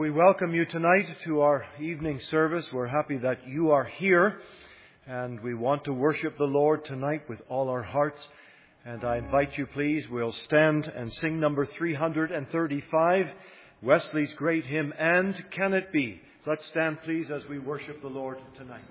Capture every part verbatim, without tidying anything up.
We welcome you tonight to our evening service. We're happy that you are here, and we want to worship the Lord tonight with all our hearts. And I invite you, please, we'll stand and sing number three hundred thirty-five, Wesley's great hymn, And Can It Be? Let's stand, please, as we worship the Lord tonight.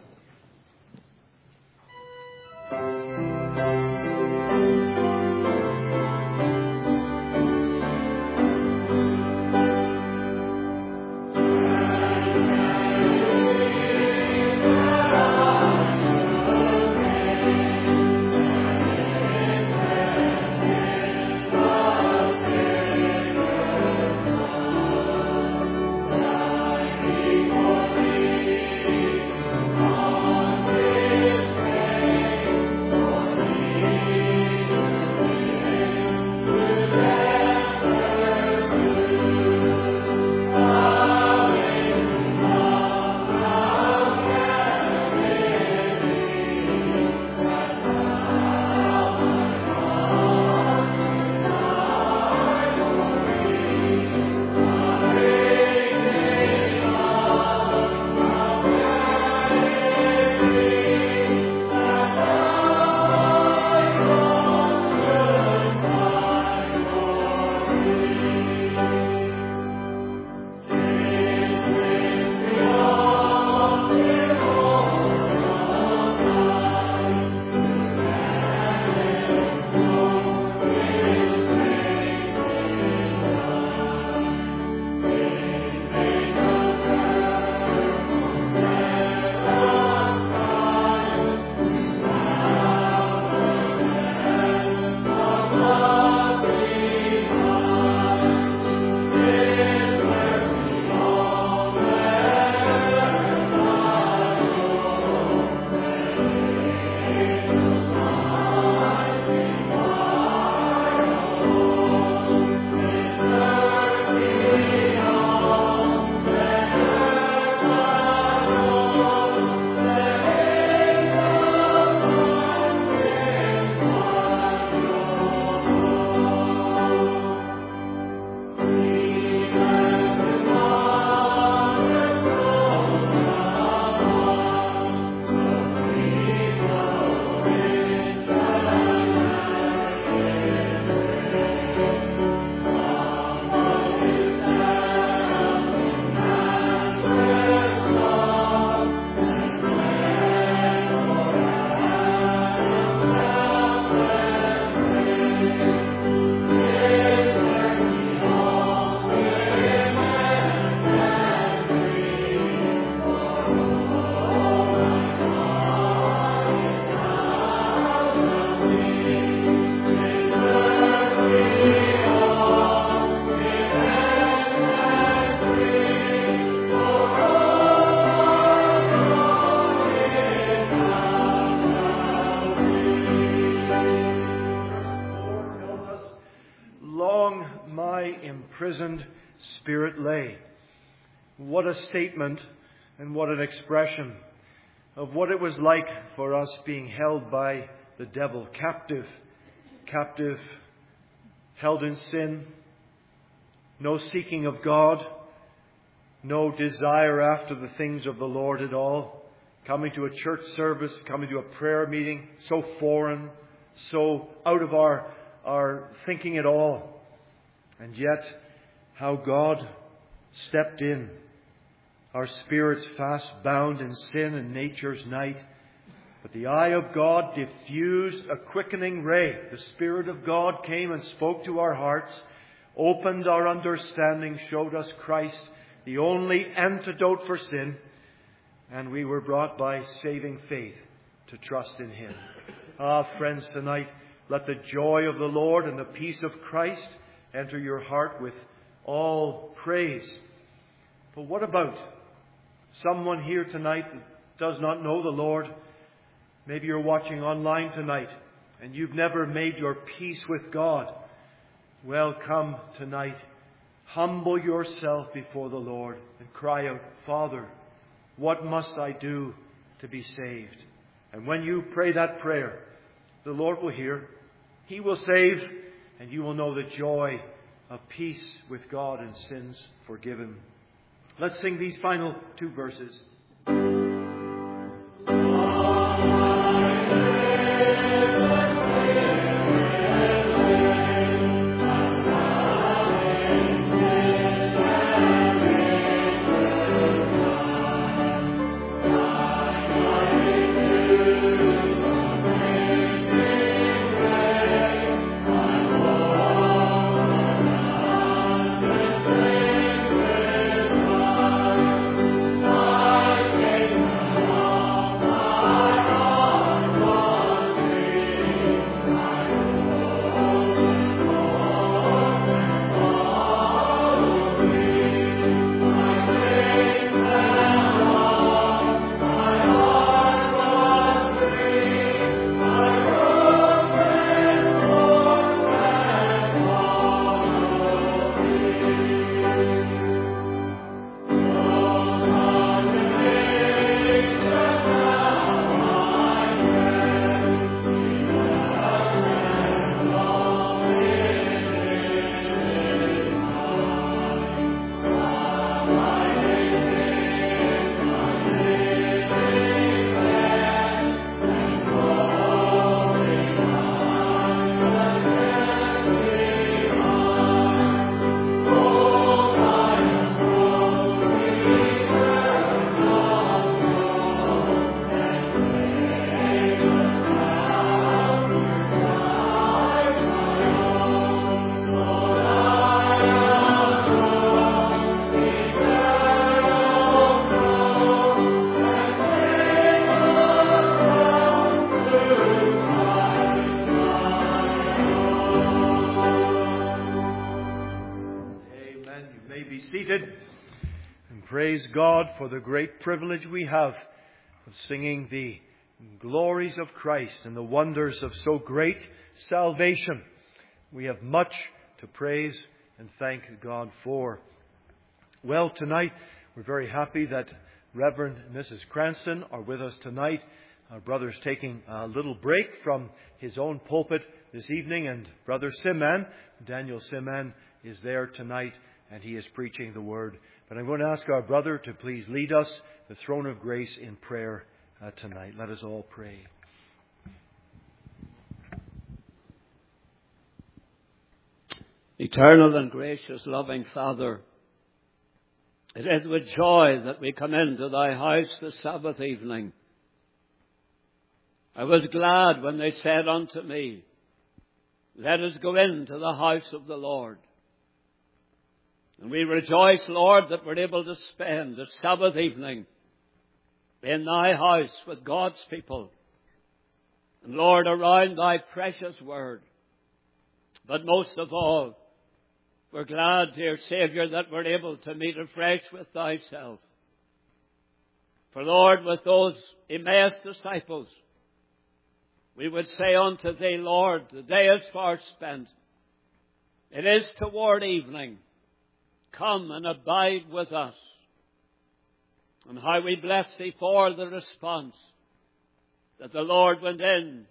Imprisoned spirit lay. What a statement and what an expression of what it was like for us being held by the devil, captive, captive, held in sin, no seeking of God, no desire after the things of the Lord at all, coming to a church service, coming to a prayer meeting, so foreign, so out of our, our thinking at all. And yet, how God stepped in, our spirits fast bound in sin and nature's night. But the eye of God diffused a quickening ray. The Spirit of God came and spoke to our hearts, opened our understanding, showed us Christ, the only antidote for sin, and we were brought by saving faith to trust in Him. Ah, friends, tonight, let the joy of the Lord and the peace of Christ enter your heart with all praise. But what about someone here tonight that does not know the Lord? Maybe you're watching online tonight and you've never made your peace with God. Well, come tonight. Humble yourself before the Lord and cry out, Father, what must I do to be saved? And when you pray that prayer, the Lord will hear. He will save, and you will know the joy of peace with God and sins forgiven. Let's sing these final two verses. Praise God for the great privilege we have of singing the glories of Christ and the wonders of so great salvation. We have much to praise and thank God for. Well, tonight we're very happy that Reverend and Missus Cranston are with us tonight. Our brother's taking a little break from his own pulpit this evening, and Brother Siman, Daniel Siman, is there tonight, and he is preaching the Word. But I'm going to ask our brother to please lead us, the throne of grace, in prayer uh, tonight. Let us all pray. Eternal and gracious, loving Father, it is with joy that we come into thy house this Sabbath evening. I was glad when they said unto me, let us go into the house of the Lord. And we rejoice, Lord, that we're able to spend the Sabbath evening in thy house with God's people. And Lord, around thy precious word. But most of all, we're glad, dear Saviour, that we're able to meet afresh with thyself. For Lord, with those Emmaus disciples, we would say unto thee, Lord, the day is far spent. It is toward evening. Come and abide with us. And how we bless thee for the response that the Lord went in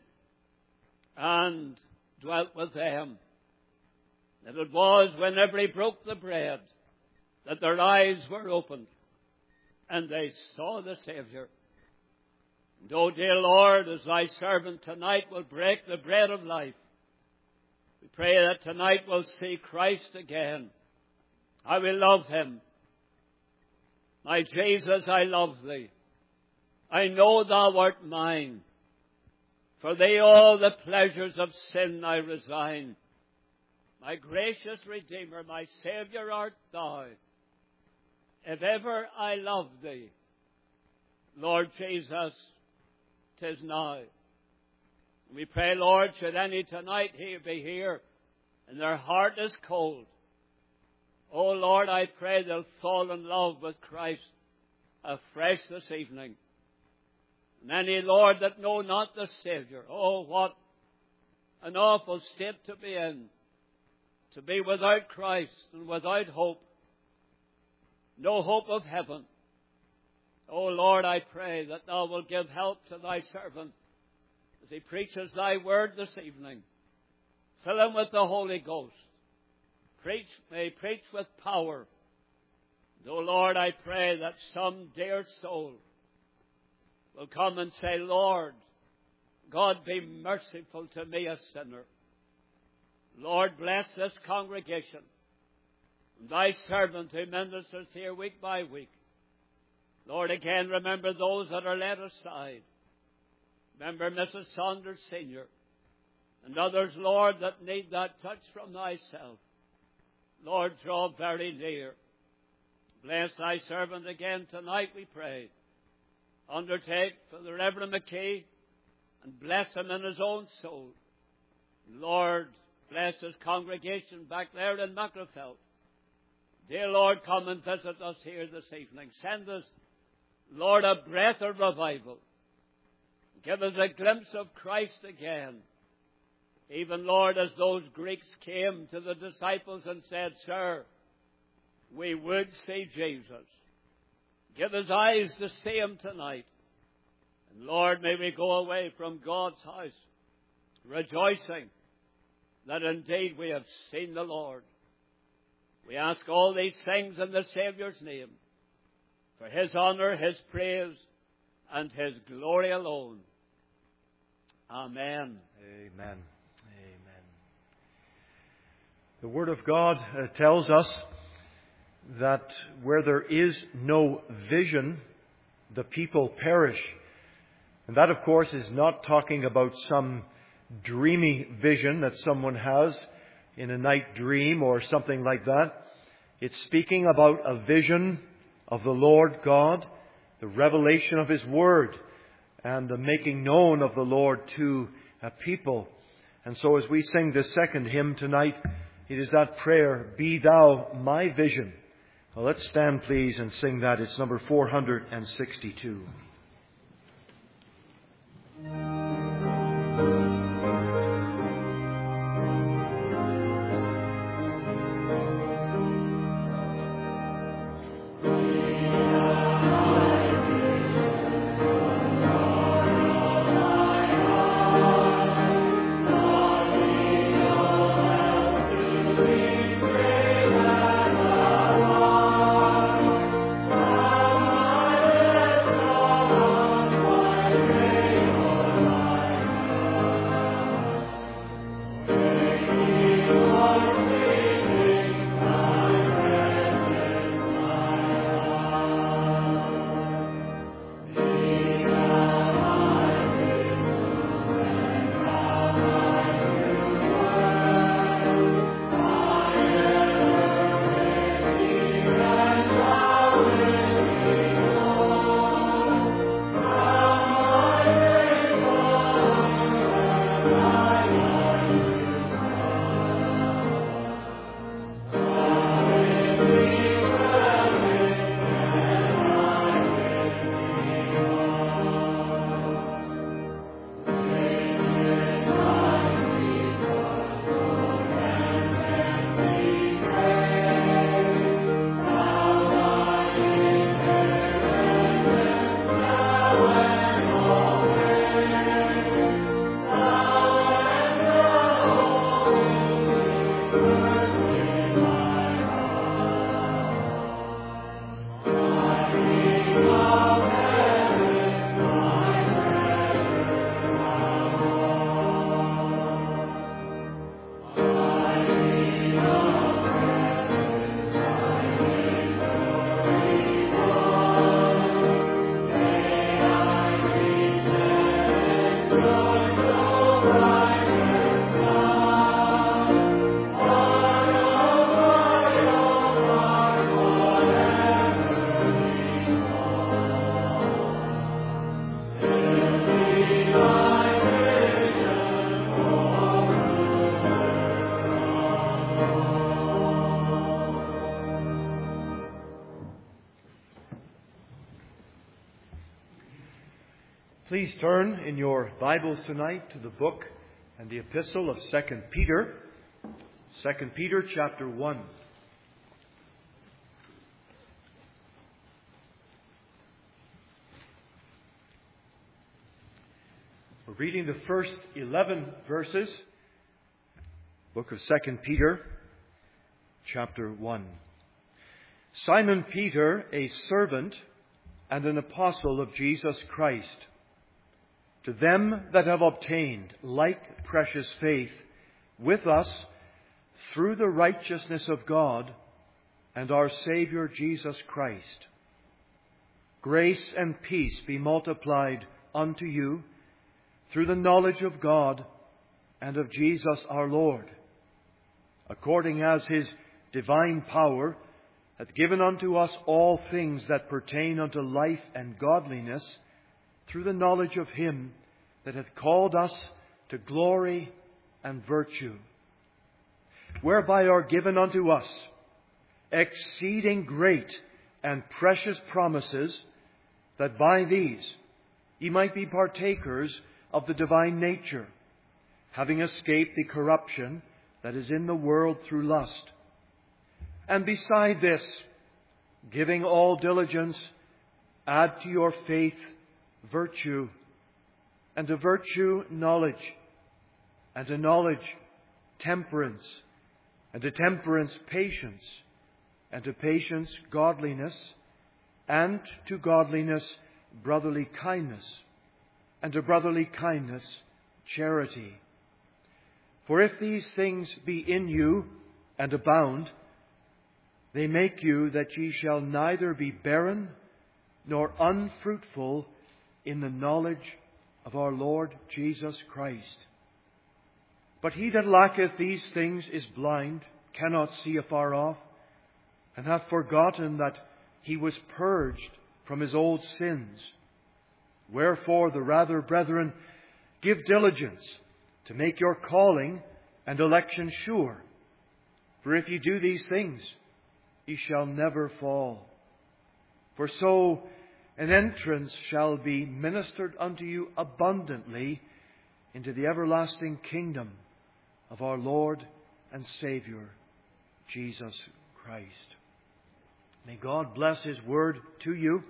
and dwelt with them. That it was whenever he broke the bread that their eyes were opened and they saw the Saviour. And oh, dear Lord, as thy servant tonight will break the bread of life, we pray that tonight we'll see Christ again. I will love him. My Jesus, I love thee. I know thou art mine. For thee all the pleasures of sin I resign. My gracious Redeemer, my Saviour art thou. If ever I love thee, Lord Jesus, 'tis now. We pray, Lord, should any tonight here be here and their heart is cold, oh, Lord, I pray they'll fall in love with Christ afresh this evening. And any, Lord, that know not the Saviour, oh, what an awful state to be in, to be without Christ and without hope, no hope of heaven. Oh, Lord, I pray that thou wilt give help to thy servant as he preaches thy word this evening. Fill him with the Holy Ghost. Preach, may preach with power. Though, Lord, I pray that some dear soul will come and say, Lord, God be merciful to me, a sinner. Lord, bless this congregation, and thy servant who ministers here week by week. Lord, again, remember those that are led aside. Remember Missus Saunders Senior and others, Lord, that need that touch from thyself. Lord, draw very near. Bless thy servant again tonight, we pray. Undertake for the Reverend McKee and bless him in his own soul. Lord, bless his congregation back there in Magherafelt. Dear Lord, come and visit us here this evening. Send us, Lord, a breath of revival. Give us a glimpse of Christ again. Even, Lord, as those Greeks came to the disciples and said, Sir, we would see Jesus. Give us eyes to see him tonight. And Lord, may we go away from God's house rejoicing that indeed we have seen the Lord. We ask all these things in the Saviour's name, for his honor, his praise, and his glory alone. Amen. Amen. Amen. The Word of God uh, tells us that where there is no vision, the people perish. And that, of course, is not talking about some dreamy vision that someone has in a night dream or something like that. It's speaking about a vision of the Lord God, the revelation of his Word, and the making known of the Lord to a people. And so as we sing this second hymn tonight, it is that prayer, Be Thou my vision. Well, let's stand, please, and sing that. It's number four hundred sixty-two. Please turn in your Bibles tonight to the book and the epistle of Second Peter. Second Peter chapter one. We're reading the first eleven verses. Book of Second Peter chapter one. Simon Peter, a servant and an apostle of Jesus Christ, to them that have obtained like precious faith with us through the righteousness of God and our Saviour Jesus Christ, grace and peace be multiplied unto you through the knowledge of God and of Jesus our Lord, according as His divine power hath given unto us all things that pertain unto life and godliness, through the knowledge of Him that hath called us to glory and virtue, whereby are given unto us exceeding great and precious promises, that by these ye might be partakers of the divine nature, having escaped the corruption that is in the world through lust. And beside this, giving all diligence, add to your faith virtue, and to virtue knowledge, and to knowledge temperance, and to temperance patience, and to patience godliness, and to godliness brotherly kindness, and to brotherly kindness charity. For if these things be in you and abound, they make you that ye shall neither be barren nor unfruitful in the knowledge of our Lord Jesus Christ. But he that lacketh these things is blind, cannot see afar off, and hath forgotten that he was purged from his old sins. Wherefore the rather, brethren, give diligence to make your calling and election sure. For if ye do these things, ye shall never fall. For so an entrance shall be ministered unto you abundantly into the everlasting kingdom of our Lord and Saviour, Jesus Christ. May God bless His word to you.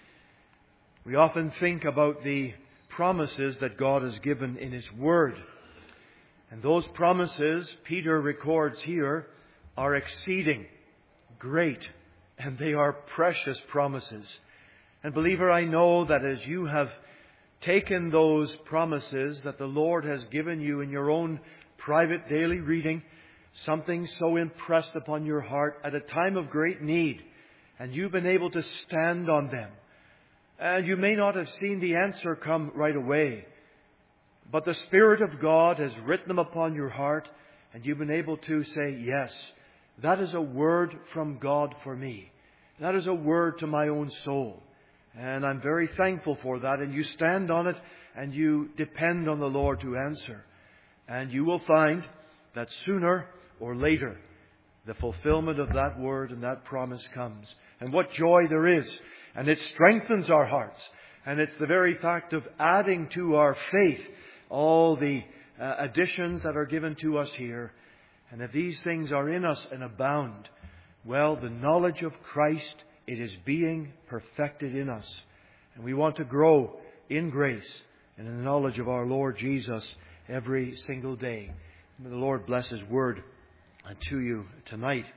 We often think about the promises that God has given in His word. And those promises, Peter records here, are exceeding great, and they are precious promises. And believer, I know that as you have taken those promises that the Lord has given you in your own private daily reading, something so impressed upon your heart at a time of great need, and you've been able to stand on them. And you may not have seen the answer come right away, but the Spirit of God has written them upon your heart, and you've been able to say, yes, that is a word from God for me. That is a word to my own soul. And I'm very thankful for that. And you stand on it, and you depend on the Lord to answer. And you will find that sooner or later, the fulfillment of that word and that promise comes. And what joy there is. And it strengthens our hearts. And it's the very fact of adding to our faith all the uh, additions that are given to us here. And if these things are in us and abound, well, the knowledge of Christ, it is being perfected in us. And we want to grow in grace and in the knowledge of our Lord Jesus every single day. May the Lord bless His word to you tonight.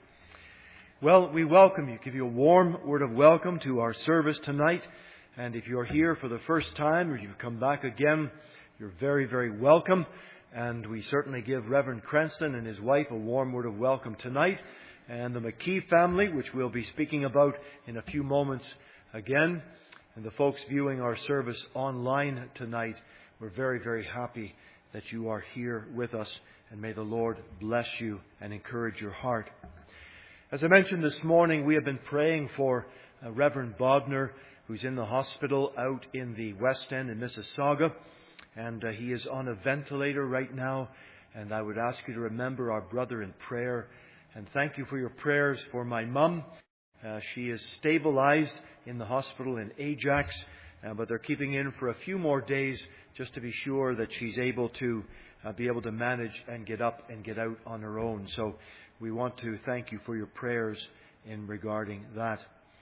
Well, we welcome you, give you a warm word of welcome to our service tonight. And if you're here for the first time or you've come back again, you're very, very welcome. And we certainly give Reverend Cranston and his wife a warm word of welcome tonight. And the McKee family, which we'll be speaking about in a few moments again. And the folks viewing our service online tonight, we're very, very happy that you are here with us. And may the Lord bless you and encourage your heart. As I mentioned this morning, we have been praying for uh, Reverend Bodner, who's in the hospital out in the West End in Mississauga. And uh, he is on a ventilator right now. And I would ask you to remember our brother in prayer. And thank you for your prayers for my mum. Uh, she is stabilized in the hospital in Ajax. Uh, but they're keeping in for a few more days just to be sure that she's able to uh, be able to manage and get up and get out on her own. So we want to thank you for your prayers in regarding that.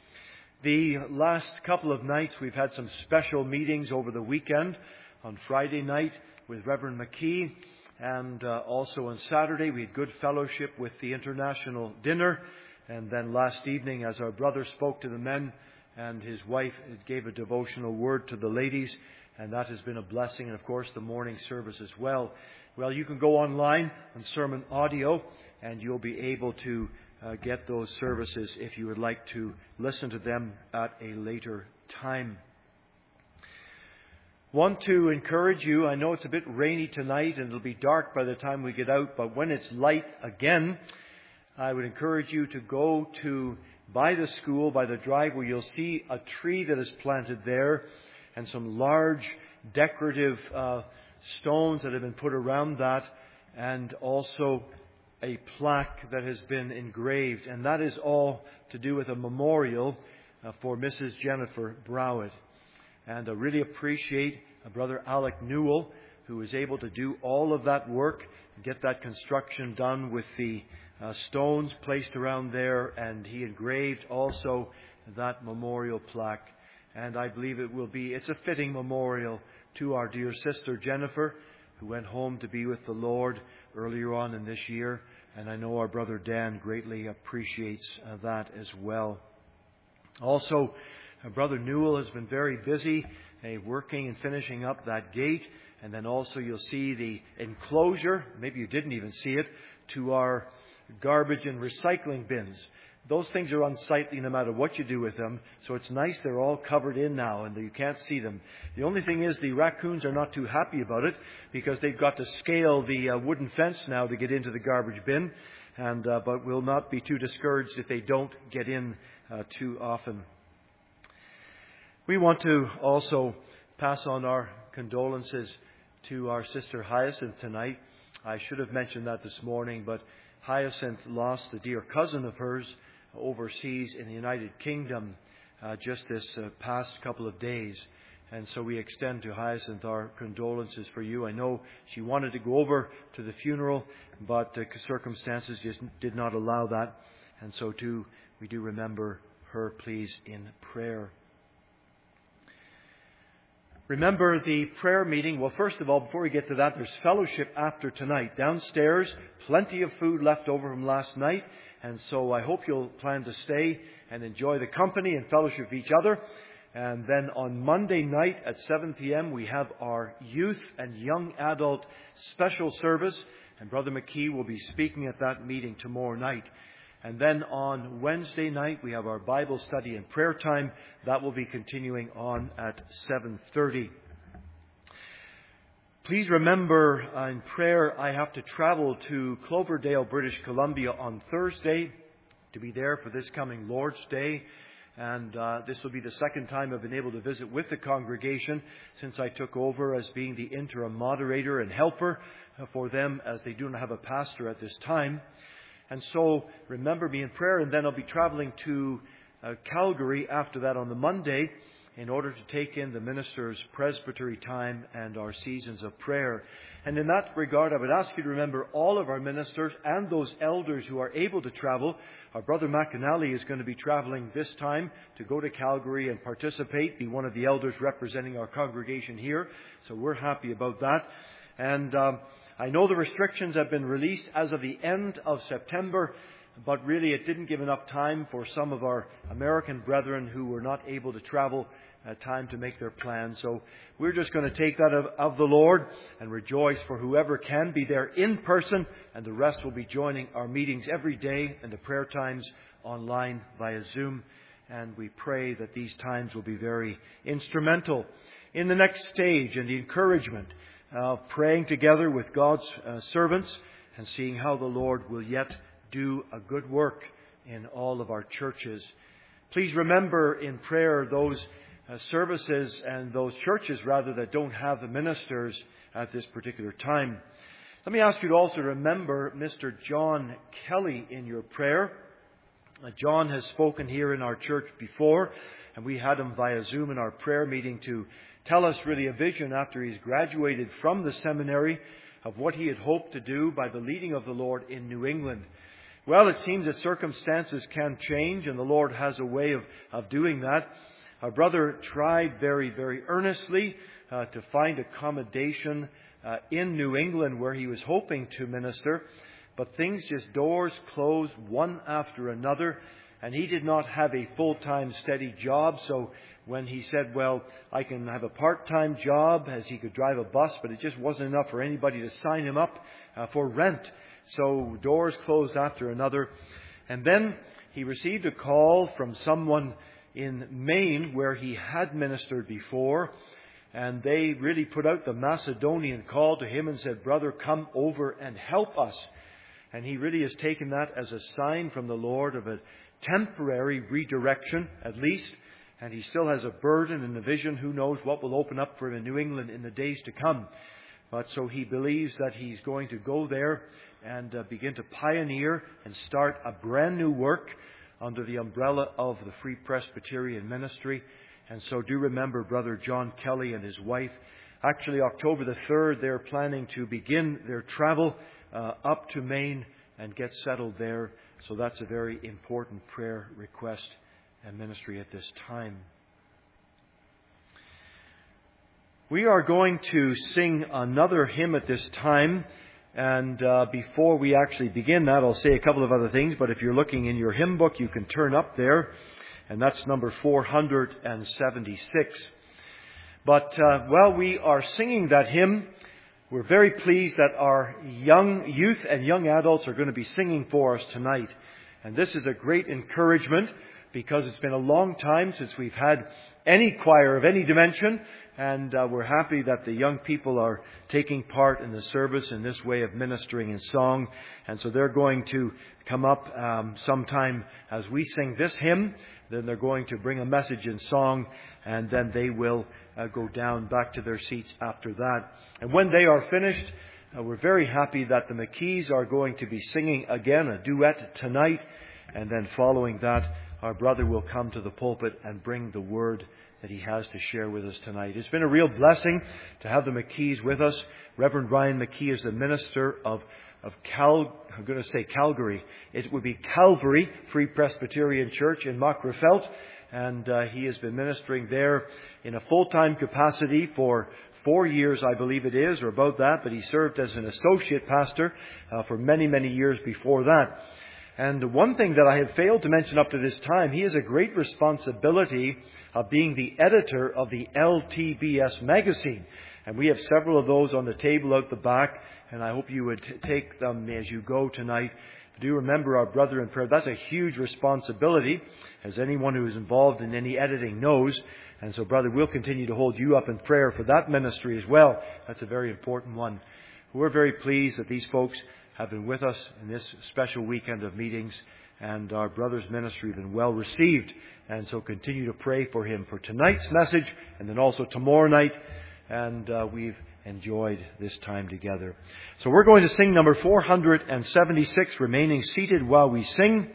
The last couple of nights we've had some special meetings over the weekend. On Friday night with Reverend McKee, and uh, also on Saturday we had good fellowship with the International Dinner, And then last evening, as our brother spoke to the men and his wife gave a devotional word to the ladies, and that has been a blessing. And of course, the morning service as well. Well, you can go online on sermon audio, and you'll be able to uh, get those services if you would like to listen to them at a later time. Want to encourage you, I know it's a bit rainy tonight and it'll be dark by the time we get out, but when it's light again, I would encourage you to go to, by the school, by the drive, where you'll see a tree that is planted there and some large decorative uh, stones that have been put around that, and also a plaque that has been engraved. And that is all to do with a memorial uh, for Missus Jennifer Browett. And I really appreciate uh, Brother Alec Newell, who was able to do all of that work, get that construction done with the uh, stones placed around there, and he engraved also that memorial plaque. And I believe it will be, it's a fitting memorial to our dear sister Jennifer, who went home to be with the Lord earlier on in this year. And I know our brother Dan greatly appreciates uh, that as well. Also, uh, Brother Newell has been very busy uh, working and finishing up that gate. And then also you'll see the enclosure, maybe you didn't even see it, to our garbage and recycling bins. Those things are unsightly no matter what you do with them. So it's nice they're all covered in now and you can't see them. The only thing is the raccoons are not too happy about it, because they've got to scale the uh, wooden fence now to get into the garbage bin. And uh, but we'll not be too discouraged if they don't get in uh, too often. We want to also pass on our condolences to our sister Hyacinth tonight. I should have mentioned that this morning, but Hyacinth lost a dear cousin of hers overseas in the United Kingdom uh, just this uh, past couple of days. And so we extend to Hyacinth our condolences for you. I know she wanted to go over to the funeral, but uh, circumstances just did not allow that. And so too, we do remember her, please, in prayer. Remember the prayer meeting. Well, first of all, before we get to that, there's fellowship after tonight. Downstairs, plenty of food left over from last night. And so I hope you'll plan to stay and enjoy the company and fellowship of each other. And then on Monday night at seven p.m. we have our youth and young adult special service. And Brother McKee will be speaking at that meeting tomorrow night. And then on Wednesday night, we have our Bible study and prayer time. That will be continuing on at seven thirty. Please remember uh, in prayer, I have to travel to Cloverdale, British Columbia on Thursday to be there for this coming Lord's Day. And uh, this will be the second time I've been able to visit with the congregation since I took over as being the interim moderator and helper for them, as they do not have a pastor at this time. And so remember me in prayer, and then I'll be traveling to uh, Calgary after that on the Monday in order to take in the minister's presbytery time and our seasons of prayer. And in that regard, I would ask you to remember all of our ministers and those elders who are able to travel. Our brother McAnally is going to be traveling this time to go to Calgary and participate, be one of the elders representing our congregation here. So we're happy about that. And um, I know the restrictions have been released as of the end of September, but really it didn't give enough time for some of our American brethren who were not able to travel uh, time to make their plans. So we're just going to take that of, of the Lord and rejoice for whoever can be there in person, and the rest will be joining our meetings every day and the prayer times online via Zoom. And we pray that these times will be very instrumental in the next stage and the encouragement of praying together with God's uh, servants and seeing how the Lord will yet do a good work in all of our churches. Please remember in prayer those uh, services and those churches, rather, that don't have the ministers at this particular time. Let me ask you to also remember Mister John Kelly in your prayer. Uh, John has spoken here in our church before, and we had him via Zoom in our prayer meeting to tell us really a vision after he's graduated from the seminary of what he had hoped to do by the leading of the Lord in New England. Well, it seems that circumstances can change, and the Lord has a way of, of doing that. Our brother tried very, very earnestly uh, to find accommodation uh, in New England where he was hoping to minister. but things just doors closed one after another, and he did not have a full-time steady job. So when he said, well, I can have a part-time job, as he could drive a bus, but it just wasn't enough for anybody to sign him up uh, for rent. So doors closed after another. And then he received a call from someone in Maine where he had ministered before, and they really put out the Macedonian call to him and said, brother, come over and help us. And he really has taken that as a sign from the Lord of a temporary redirection, at least. And he still has a burden and a vision. Who knows what will open up for him in New England in the days to come. But so he believes that he's going to go there and uh, begin to pioneer and start a brand new work under the umbrella of the Free Presbyterian Ministry. And so do remember Brother John Kelly and his wife. Actually, October the third, they're planning to begin their travel uh, up to Maine and get settled there. So that's a very important prayer request and ministry at this time. We are going to sing another hymn at this time. And uh, before we actually begin that, I'll say a couple of other things. But if you're looking in your hymn book, you can turn up there. And that's number four hundred seventy-six. But uh, while we are singing that hymn, we're very pleased that our young youth and young adults are going to be singing for us tonight. And this is a great encouragement because it's been a long time since we've had any choir of any dimension. And uh, we're happy that the young people are taking part in the service in this way of ministering in song. And so they're going to come up um, sometime as we sing this hymn. Then they're going to bring a message in song, and then they will uh, go down back to their seats after that. And when they are finished, uh, we're very happy that the McKees are going to be singing again a duet tonight. And then following that, our brother will come to the pulpit and bring the word that he has to share with us tonight. It's been a real blessing to have the McKees with us. Reverend Ryan McKee is the minister of of Cal, I'm going to say Calgary. It would be Calvary Free Presbyterian Church in Macrofelt. And uh, he has been ministering there in a full-time capacity for four years, I believe it is, or about that. But he served as an associate pastor uh, for many, many years before that. And one thing that I have failed to mention up to this time, he has a great responsibility of being the editor of the L T B S magazine. And we have several of those on the table out the back. And I hope you would t- take them as you go tonight. Do remember our brother in prayer. That's a huge responsibility, as anyone who is involved in any editing knows. And so, brother, we'll continue to hold you up in prayer for that ministry as well. That's a very important one. We're very pleased that these folks have been with us in this special weekend of meetings. And our brother's ministry has been well received. And so continue to pray for him for tonight's message and then also tomorrow night. And uh, we've enjoyed this time together. So we're going to sing number four hundred seventy-six, remaining seated while we sing.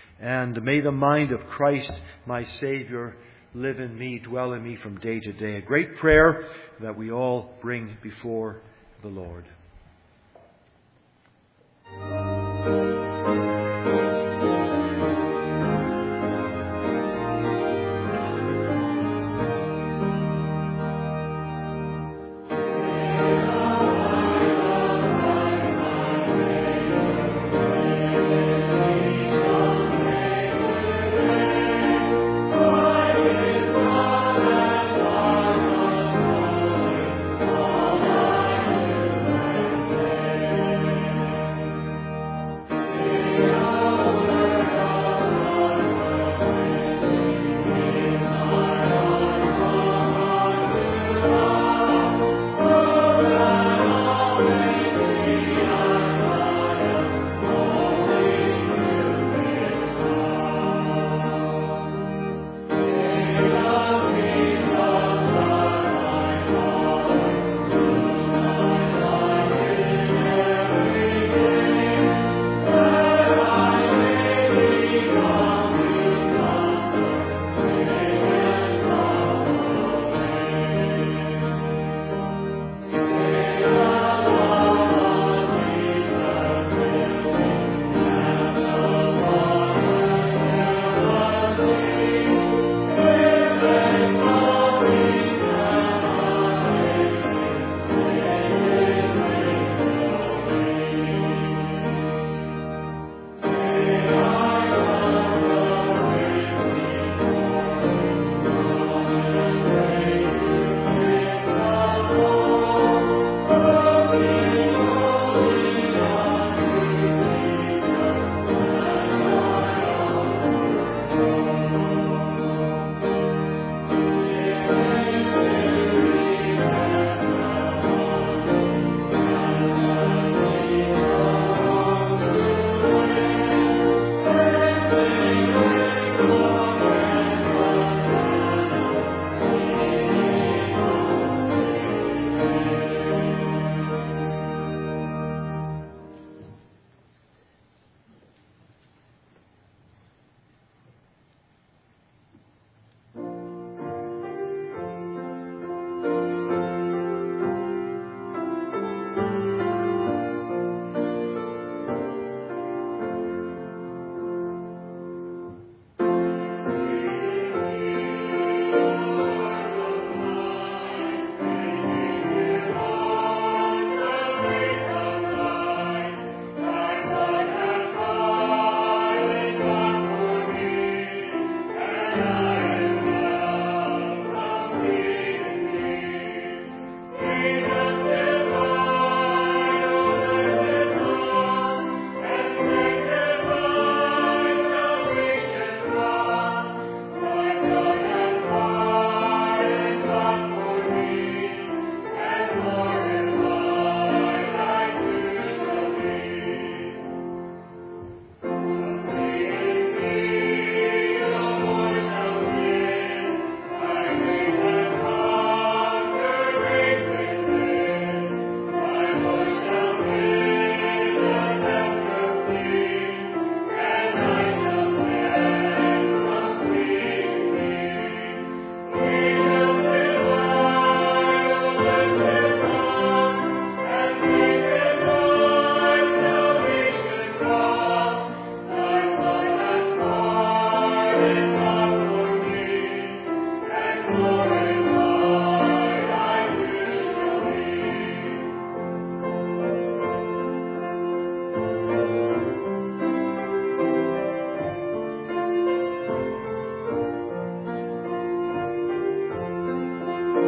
And may the mind of Christ, my Savior, live in me, dwell in me from day to day. A great prayer that we all bring before the Lord.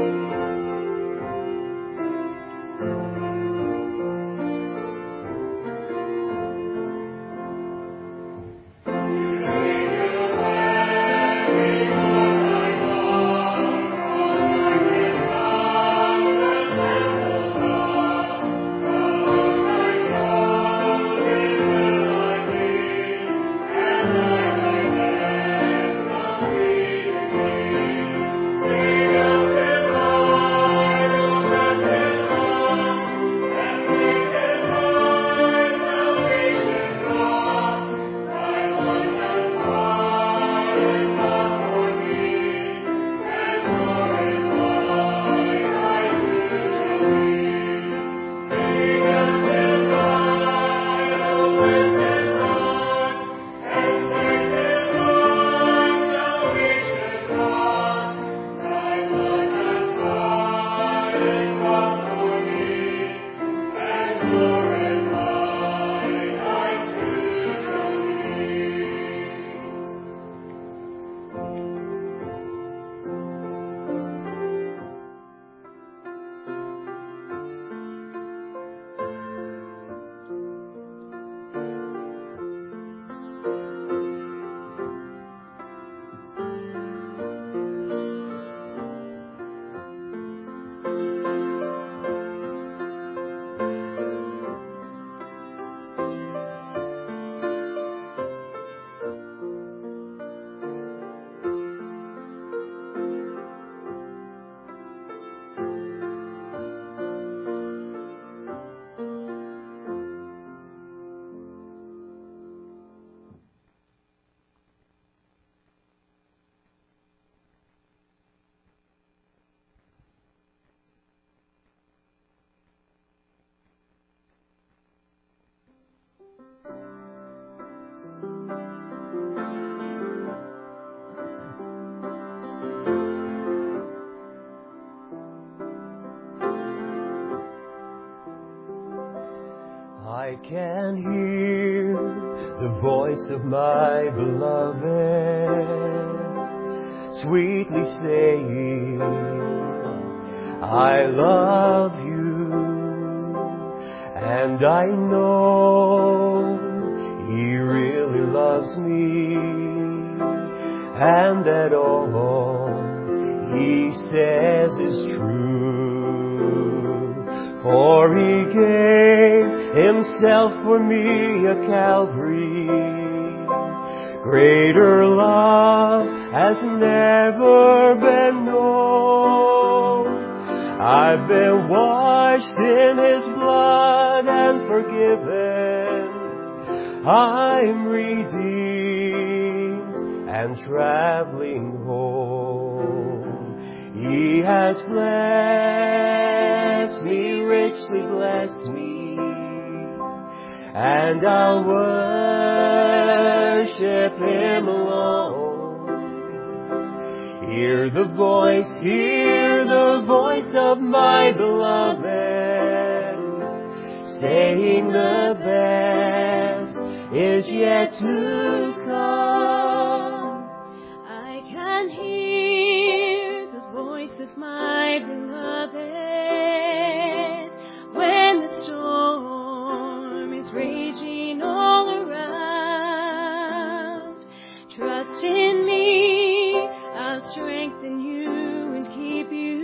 I can hear the voice of my beloved sweetly saying, I love you, and I know he really loves me, and that all he says is true, for he gave himself for me at Calvary. Greater love has never been known. I've been washed in his blood and forgiven. I'm redeemed and traveling home. He has blessed me, richly blessed me, and I'll worship him alone. Hear the voice, hear the voice of my beloved, saying the best is yet to come. I can hear the voice of my beloved when the storm is raging all around. Trust in me, I'll strengthen you and keep you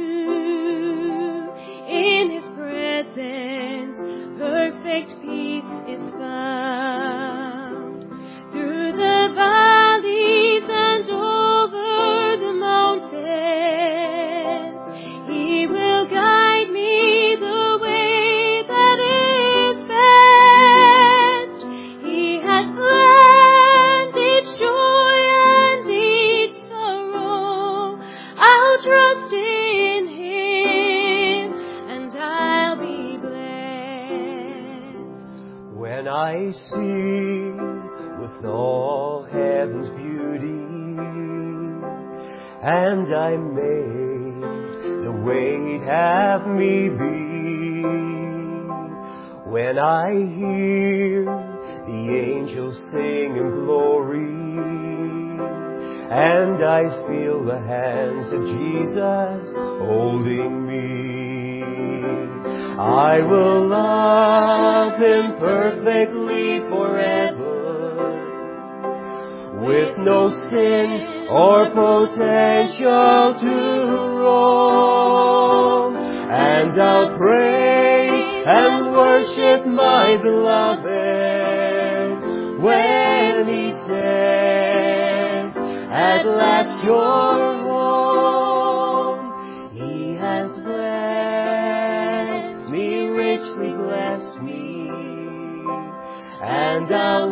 in his presence. Perfect peace is found through the valleys and over the mountains. He will guide me the way that is best. He has planned each joy and each sorrow. I'll trust in him and I'll be blessed. When I see with all heaven's beauty, and I made the way he'd have me be, when I hear the angels sing in glory, and I feel the hands of Jesus holding me. I will love Him perfectly forever, with no sin or potential to wrong. And I'll praise and worship my beloved when He says, at last you're home. He has blessed me, richly blessed me, and I'll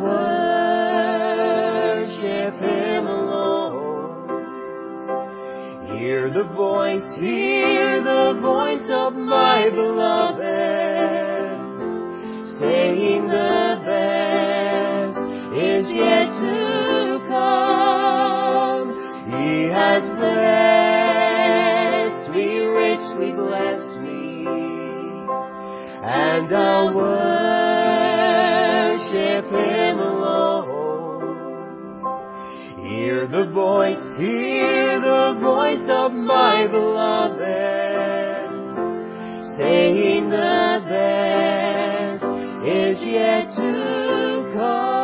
worship Him alone. Hear the voice, hear the voice of my beloved, saying the best is yet to come. He has blessed me, richly blessed me, and I'll worship Him alone. Hear the voice, hear the voice of my beloved, saying the best is yet to come.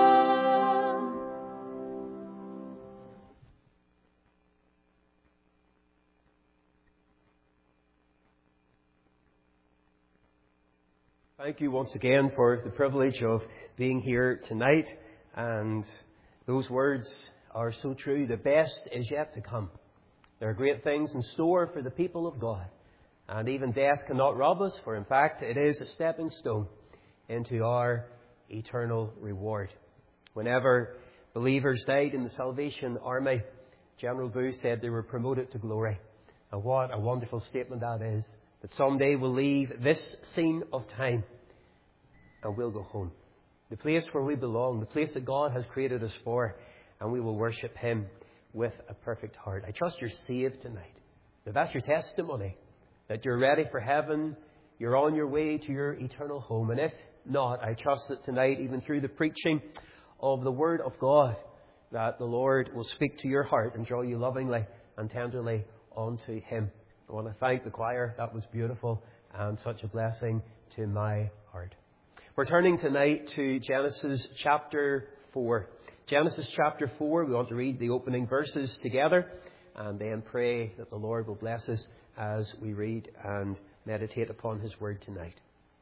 Thank you once again for the privilege of being here tonight. And those words are so true. The best is yet to come. There are great things in store for the people of God. And even death cannot rob us, for in fact it is a stepping stone into our eternal reward. Whenever believers died in the Salvation Army, General Booth said they were promoted to glory. And what a wonderful statement that is. That someday we'll leave this scene of time and we'll go home. The place where we belong, the place that God has created us for, and we will worship Him with a perfect heart. I trust you're saved tonight. If that's your testimony, that you're ready for heaven, you're on your way to your eternal home. And if not, I trust that tonight, even through the preaching of the Word of God, that the Lord will speak to your heart and draw you lovingly and tenderly onto Him. I want to thank the choir. That was beautiful and such a blessing to my heart. We're turning tonight to Genesis chapter four. Genesis chapter four, we want to read the opening verses together and then pray that the Lord will bless us as we read and meditate upon His Word tonight.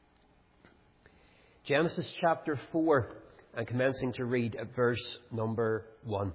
Genesis chapter four, and commencing to read at verse number one.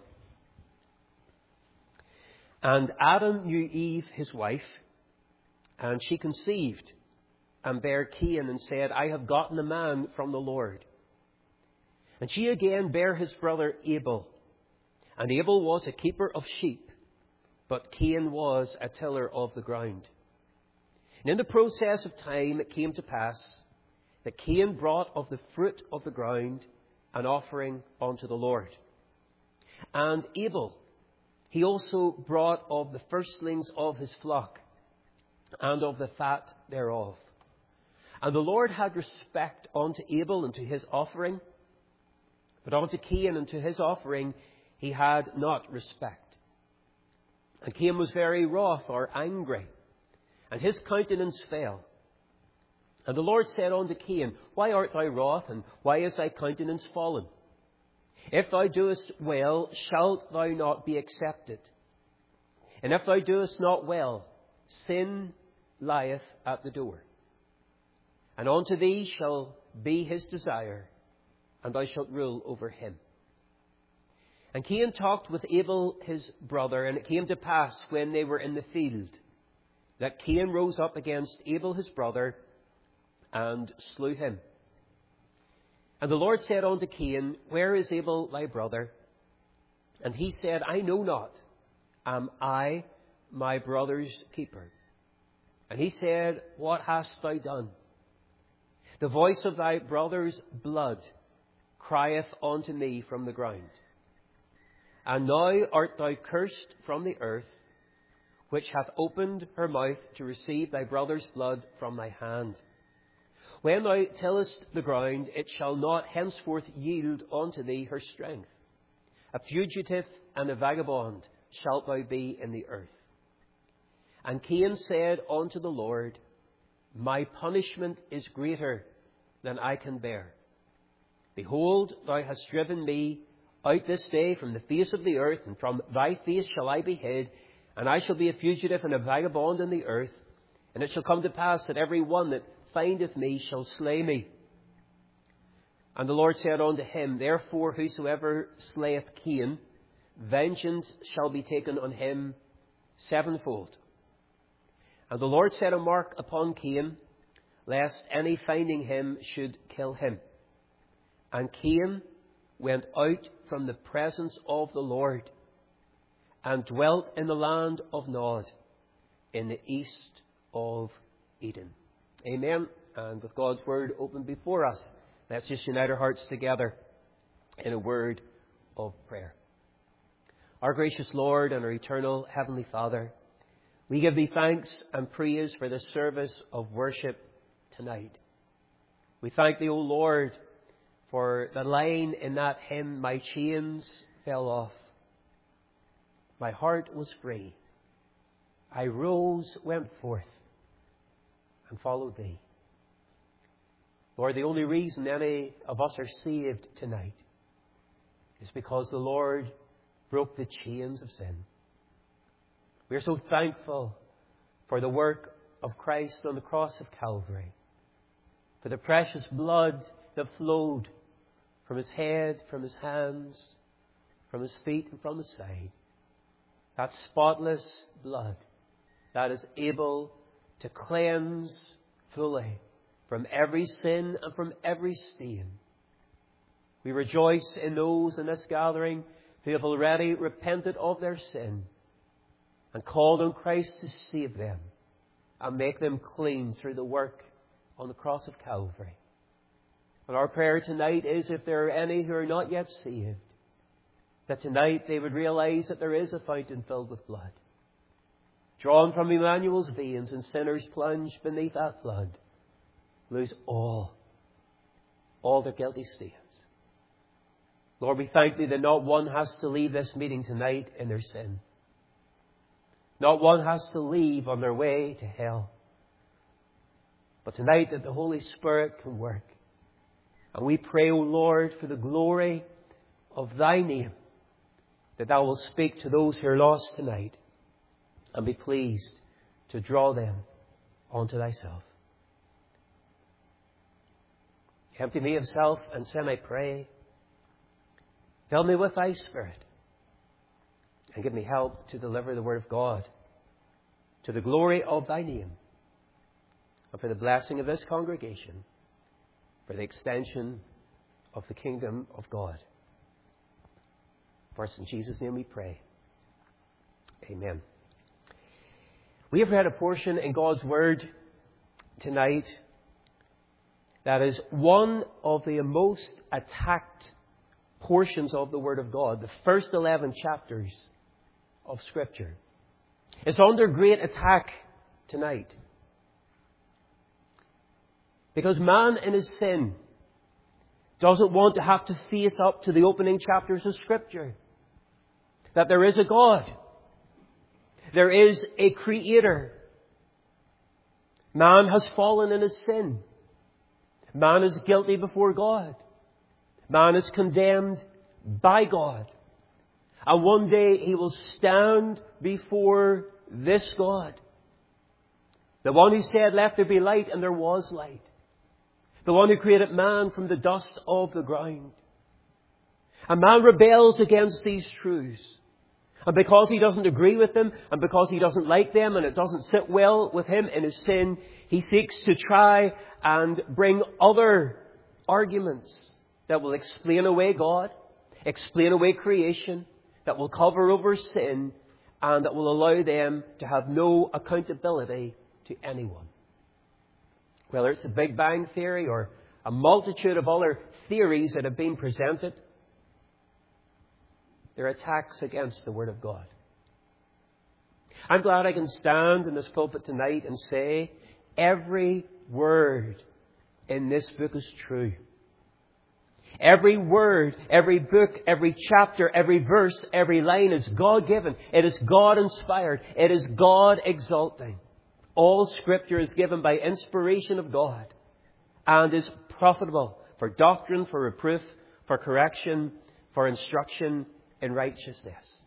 And Adam knew Eve, his wife, and she conceived and bare Cain and said, I have gotten a man from the Lord. And she again bare his brother Abel. And Abel was a keeper of sheep, but Cain was a tiller of the ground. And in the process of time it came to pass that Cain brought of the fruit of the ground an offering unto the Lord. And Abel, he also brought of the firstlings of his flock, and of the fat thereof. And the Lord had respect unto Abel and to his offering, but unto Cain and to his offering he had not respect. And Cain was very wroth or angry, and his countenance fell. And the Lord said unto Cain, Why art thou wroth, and why is thy countenance fallen? If thou doest well, shalt thou not be accepted? And if thou doest not well, sin lieth at the door. And unto thee shall be his desire, and thou shalt rule over him. And Cain talked with Abel his brother, and it came to pass when they were in the field, that Cain rose up against Abel his brother, and slew him. And the Lord said unto Cain, Where is Abel thy brother? And he said, I know not. Am I my brother's keeper? And he said, What hast thou done? The voice of thy brother's blood crieth unto me from the ground. And now art thou cursed from the earth, which hath opened her mouth to receive thy brother's blood from thy hand. When thou tillest the ground, it shall not henceforth yield unto thee her strength. A fugitive and a vagabond shalt thou be in the earth. And Cain said unto the Lord, My punishment is greater than I can bear. Behold, thou hast driven me out this day from the face of the earth, and from thy face shall I be hid, and I shall be a fugitive and a vagabond in the earth. And it shall come to pass that every one that findeth me shall slay me. And the Lord said unto him, Therefore whosoever slayeth Cain, vengeance shall be taken on him sevenfold. And the Lord set a mark upon Cain, lest any finding him should kill him. And Cain went out from the presence of the Lord, and dwelt in the land of Nod, in the east of Eden. Amen. And with God's word open before us, let's just unite our hearts together in a word of prayer. Our gracious Lord and our eternal Heavenly Father, we give Thee thanks and praise for this service of worship tonight. We thank Thee, O Lord, for the line in that hymn, My chains fell off. My heart was free. I rose, went forth, and followed Thee. Lord, the only reason any of us are saved tonight is because the Lord broke the chains of sin. We are so thankful for the work of Christ on the cross of Calvary, for the precious blood that flowed from His head, from His hands, from His feet, and from His side. That spotless blood that is able to cleanse fully from every sin and from every stain. We rejoice in those in this gathering who have already repented of their sin and called on Christ to save them and make them clean through the work on the cross of Calvary. And our prayer tonight is, if there are any who are not yet saved, that tonight they would realize that there is a fountain filled with blood, drawn from Emmanuel's veins, and sinners plunged beneath that flood lose all, all their guilty stains. Lord, we thank Thee that not one has to leave this meeting tonight in their sin. Not one has to leave on their way to hell. But tonight that the Holy Spirit can work. And we pray, O Lord, for the glory of Thy name, that Thou will speak to those who are lost tonight and be pleased to draw them unto Thyself. Empty me of self and sin, I pray. Fill me with Thy Spirit and give me help to deliver the Word of God to the glory of Thy name and for the blessing of this congregation, for the extension of the kingdom of God. For it's in Jesus' name we pray. Amen. We have read a portion in God's Word tonight that is one of the most attacked portions of the Word of God, the first eleven chapters of Scripture. It's under great attack tonight. Because man in his sin doesn't want to have to face up to the opening chapters of Scripture. That there is a God. There is a Creator. Man has fallen in his sin. Man is guilty before God. Man is condemned by God. And one day he will stand before this God. The one who said, let there be light, and there was light. The one who created man from the dust of the ground. And man rebels against these truths. And because he doesn't agree with them, and because he doesn't like them, and it doesn't sit well with him in his sin, he seeks to try and bring other arguments that will explain away God, explain away creation, that will cover over sin, and that will allow them to have no accountability to anyone. Whether it's the Big Bang Theory or a multitude of other theories that have been presented, they're attacks against the Word of God. I'm glad I can stand in this pulpit tonight and say every word in this book is true. Every word, every book, every chapter, every verse, every line is God-given. It is God-inspired. It is God-exalting. All Scripture is given by inspiration of God and is profitable for doctrine, for reproof, for correction, for instruction in righteousness.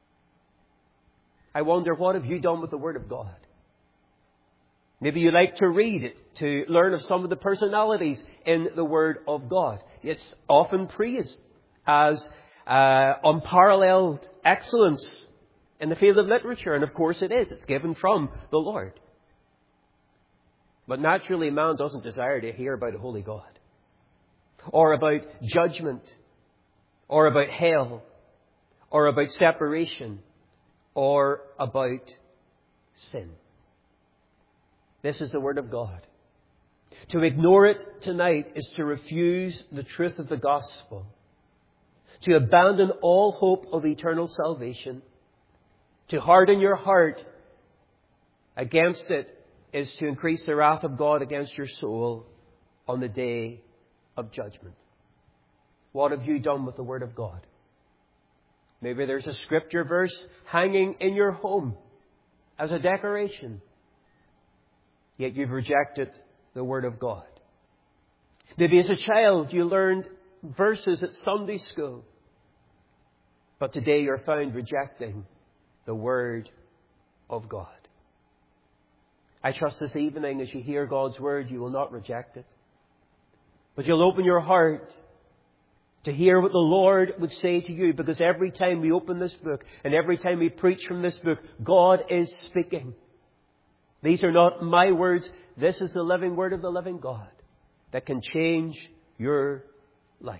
I wonder, what have you done with the Word of God? Maybe you like to read it, to learn of some of the personalities in the Word of God. It's often praised as uh, unparalleled excellence in the field of literature. And of course it is. It's given from the Lord. But naturally, man doesn't desire to hear about a holy God, or about judgment, or about hell, or about separation, or about sin. This is the Word of God. To ignore it tonight is to refuse the truth of the gospel. To abandon all hope of eternal salvation. To harden your heart against it is to increase the wrath of God against your soul on the day of judgment. What have you done with the Word of God? Maybe there's a Scripture verse hanging in your home as a decoration. Yet you've rejected the Word of God. Maybe as a child you learned verses at Sunday school. But today you're found rejecting the Word of God. I trust this evening as you hear God's Word, you will not reject it. But you'll open your heart to hear what the Lord would say to you. Because every time we open this book and every time we preach from this book, God is speaking. These are not my words. This is the living Word of the living God that can change your life.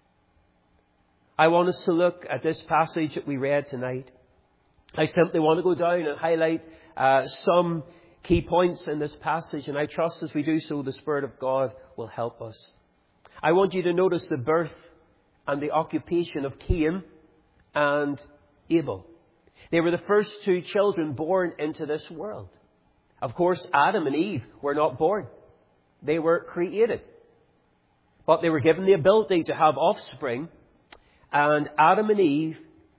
I want us to look at this passage that we read tonight. I simply want to go down and highlight uh, some key points in this passage. And I trust as we do so, the Spirit of God will help us. I want you to notice the birth and the occupation of Cain and Abel. They were the first two children born into this world. Of course, Adam and Eve were not born. They were created. But they were given the ability to have offspring. And Adam and Eve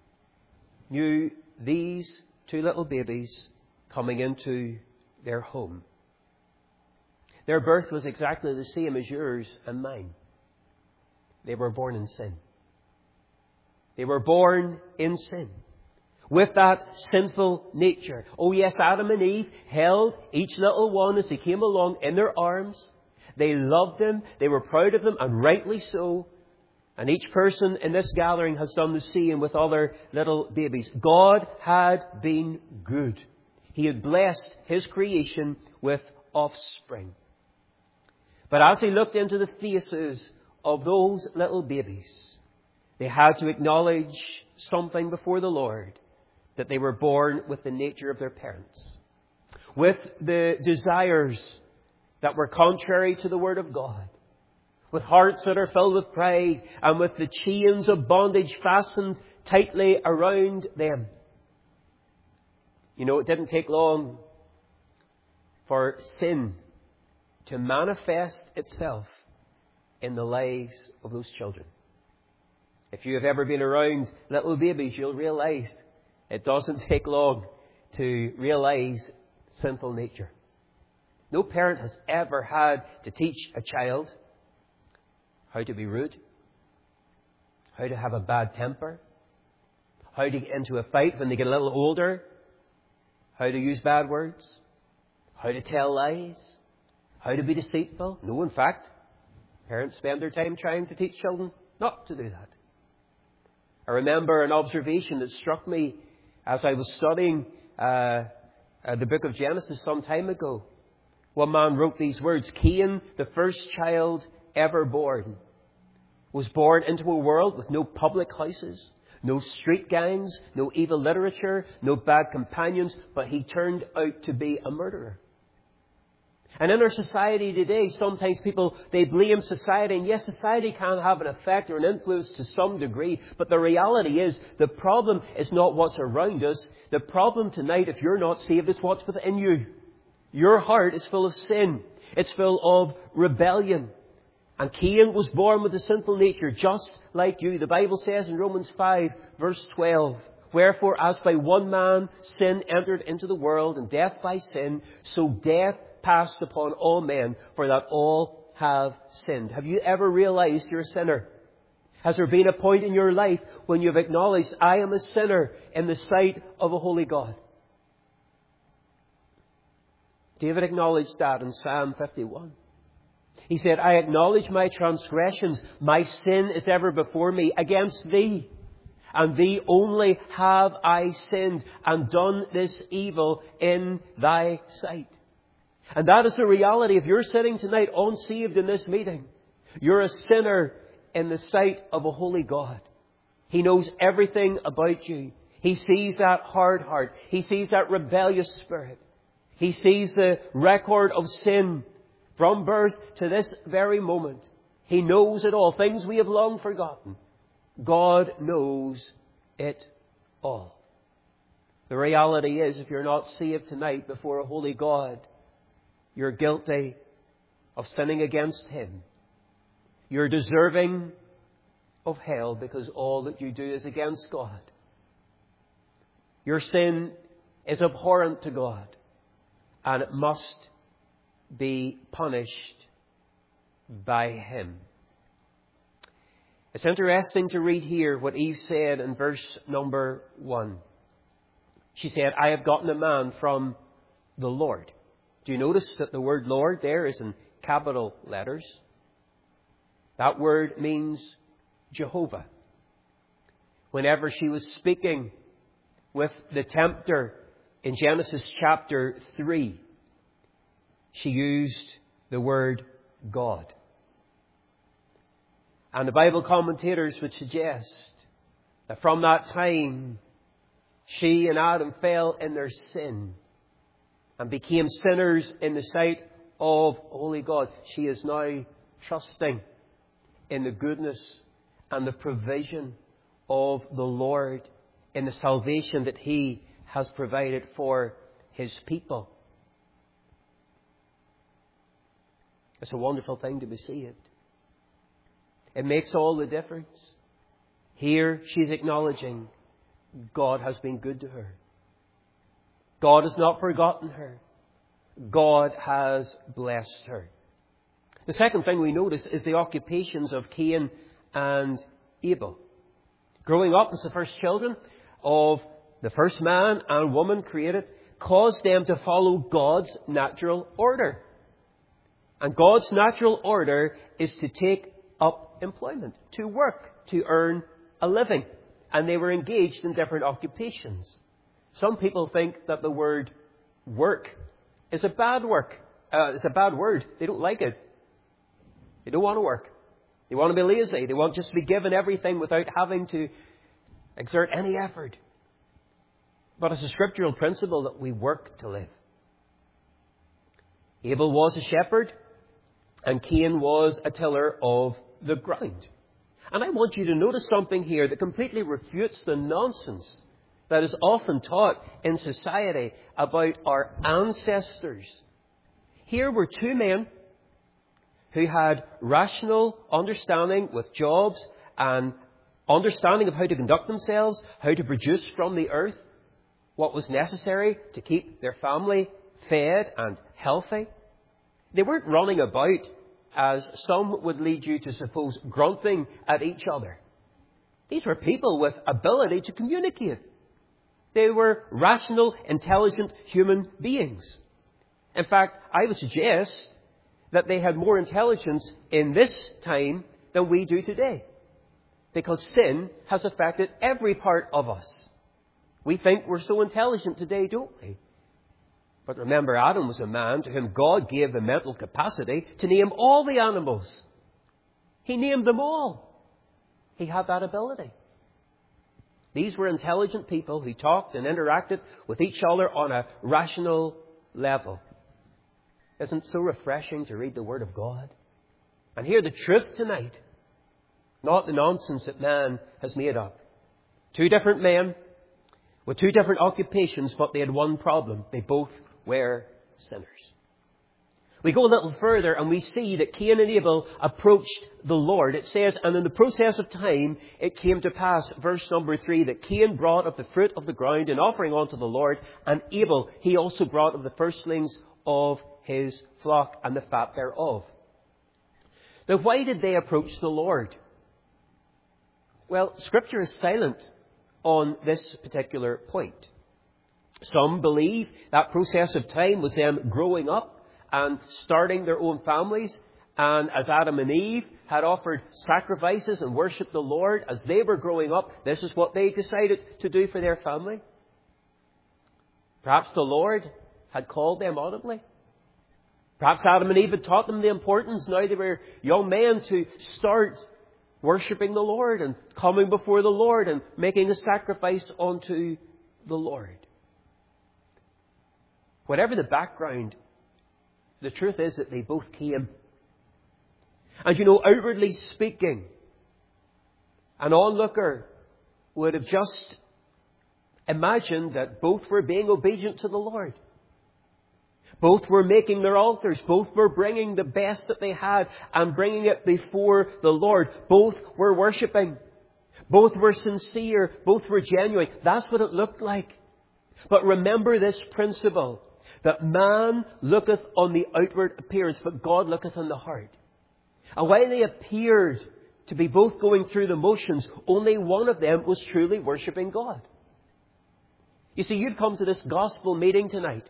knew these two little babies coming into their home. Their birth was exactly the same as yours and mine. They were born in sin. They were born in sin. With that sinful nature. Oh yes, Adam and Eve held each little one as they came along in their arms. They loved them. They were proud of them, and rightly so. And each person in this gathering has done the same with other little babies. God had been good. He had blessed His creation with offspring. But as He looked into the faces of those little babies, they had to acknowledge something before the Lord. That they were born with the nature of their parents. With the desires that were contrary to the Word of God. With hearts that are filled with pride. And with the chains of bondage fastened tightly around them. You know, it didn't take long for sin to manifest itself in the lives of those children. If you have ever been around little babies, you'll realize it doesn't take long to realize sinful nature. No parent has ever had to teach a child how to be rude, how to have a bad temper, how to get into a fight when they get a little older, how to use bad words, how to tell lies, how to be deceitful. No, in fact, parents spend their time trying to teach children not to do that. I remember an observation that struck me as I was studying uh, uh, the book of Genesis some time ago. One man wrote these words: Cain, the first child ever born, was born into a world with no public houses, no street gangs, no evil literature, no bad companions, but he turned out to be a murderer. And in our society today, sometimes people, they blame society. And yes, society can have an effect or an influence to some degree. But the reality is, the problem is not what's around us. The problem tonight, if you're not saved, is what's within you. Your heart is full of sin. It's full of rebellion. And Cain was born with a sinful nature, just like you. The Bible says in Romans five, verse twelve, wherefore, as by one man sin entered into the world, and death by sin, so death passed upon all men, for that all have sinned. Have you ever realized you're a sinner? Has there been a point in your life when you've acknowledged, I am a sinner in the sight of a holy God? David acknowledged that in Psalm fifty-one. He said, I acknowledge my transgressions. My sin is ever before me. Against thee, and thee only have I sinned, and done this evil in thy sight. And that is the reality. If you're sitting tonight unsaved in this meeting, you're a sinner in the sight of a holy God. He knows everything about you. He sees that hard heart. He sees that rebellious spirit. He sees the record of sin from birth to this very moment. He knows it all. Things we have long forgotten. God knows it all. The reality is, if you're not saved tonight before a holy God, you're guilty of sinning against Him. You're deserving of hell because all that you do is against God. Your sin is abhorrent to God, and it must be punished by Him. It's interesting to read here what Eve said in verse number one. She said, I have gotten a man from the Lord. Do you notice that the word Lord there is in capital letters? That word means Jehovah. Whenever she was speaking with the tempter in Genesis chapter three, she used the word God. And the Bible commentators would suggest that from that time, she and Adam fell in their sin and became sinners in the sight of holy God. She is now trusting in the goodness and the provision of the Lord, in the salvation that He has provided for His people. It's a wonderful thing to be saved. It makes all the difference. Here she's acknowledging God has been good to her. God has not forgotten her. God has blessed her. The second thing we notice is the occupations of Cain and Abel. Growing up as the first children of the first man and woman created caused them to follow God's natural order. And God's natural order is to take up employment, to work, to earn a living. And they were engaged in different occupations. Some people think that the word work is a bad work. Uh, it's a bad word. They don't like it. They don't want to work. They want to be lazy. They want just to be given everything without having to exert any effort. But it's a scriptural principle that we work to live. Abel was a shepherd, and Cain was a tiller of the ground. And I want you to notice something here that completely refutes the nonsense that is often taught in society about our ancestors. Here were two men who had rational understanding with jobs and understanding of how to conduct themselves, how to produce from the earth what was necessary to keep their family fed and healthy. They weren't running about, as some would lead you to suppose, grunting at each other. These were people with ability to communicate. They were rational, intelligent human beings. In fact, I would suggest that they had more intelligence in this time than we do today. Because sin has affected every part of us. We think we're so intelligent today, don't we? But remember, Adam was a man to whom God gave the mental capacity to name all the animals. He named them all. He had that ability. These were intelligent people who talked and interacted with each other on a rational level. Isn't it so refreshing to read the Word of God and hear the truth tonight, not the nonsense that man has made up? Two different men with two different occupations, but they had one problem. They both were sinners. We go a little further and we see that Cain and Abel approached the Lord. It says, and in the process of time, it came to pass, verse number three, that Cain brought of the fruit of the ground an offering unto the Lord, and Abel he also brought of the firstlings of his flock and the fat thereof. Now, why did they approach the Lord? Well, Scripture is silent on this particular point. Some believe that process of time was them growing up and starting their own families. And as Adam and Eve had offered sacrifices and worshipped the Lord as they were growing up, this is what they decided to do for their family. Perhaps the Lord had called them audibly. Perhaps Adam and Eve had taught them the importance, now they were young men, to start worshipping the Lord and coming before the Lord and making a sacrifice unto the Lord. Whatever the background, the truth is that they both came. And you know, outwardly speaking, an onlooker would have just imagined that both were being obedient to the Lord. Both were making their altars. Both were bringing the best that they had and bringing it before the Lord. Both were worshipping. Both were sincere. Both were genuine. That's what it looked like. But remember this principle, that man looketh on the outward appearance, but God looketh on the heart. And while they appeared to be both going through the motions, only one of them was truly worshipping God. You see, you've come to this gospel meeting tonight,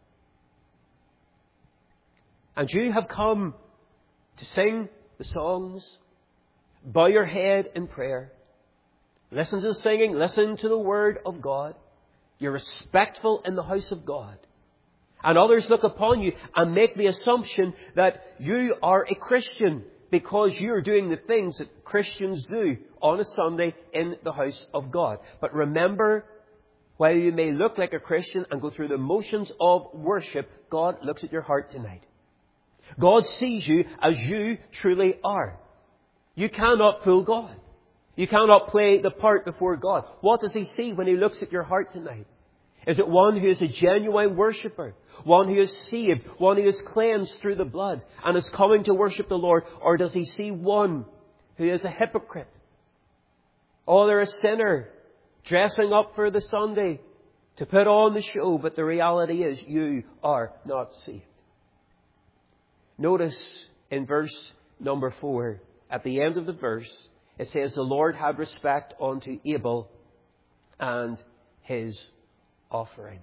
and you have come to sing the songs, bow your head in prayer, listen to the singing, listen to the Word of God. You're respectful in the house of God. And others look upon you and make the assumption that you are a Christian because you're doing the things that Christians do on a Sunday in the house of God. But remember, while you may look like a Christian and go through the motions of worship, God looks at your heart tonight. God sees you as you truly are. You cannot fool God. You cannot play the part before God. What does He see when He looks at your heart tonight? Is it one who is a genuine worshipper? One who is saved? One who is cleansed through the blood and is coming to worship the Lord? Or does He see one who is a hypocrite? Oh, they're a sinner dressing up for the Sunday to put on the show, but the reality is you are not saved. Notice in verse number four, at the end of the verse, it says, the Lord had respect unto Abel and his offering.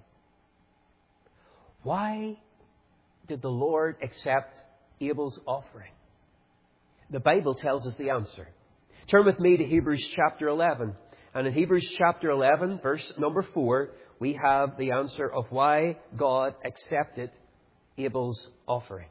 Why did the Lord accept Abel's offering? The Bible tells us the answer. Turn with me to Hebrews chapter eleven. And in Hebrews chapter eleven, verse number four, we have the answer of why God accepted Abel's offering.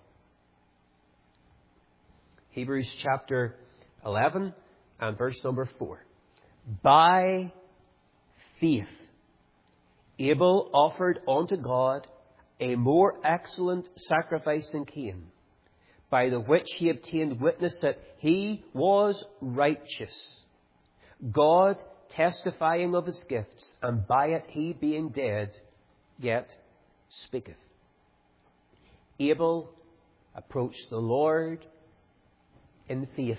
Hebrews chapter eleven and verse number four. By faith, Abel offered unto God a more excellent sacrifice than Cain, by the which he obtained witness that he was righteous, God testifying of his gifts, and by it he being dead, yet speaketh. Abel approached the Lord in faith.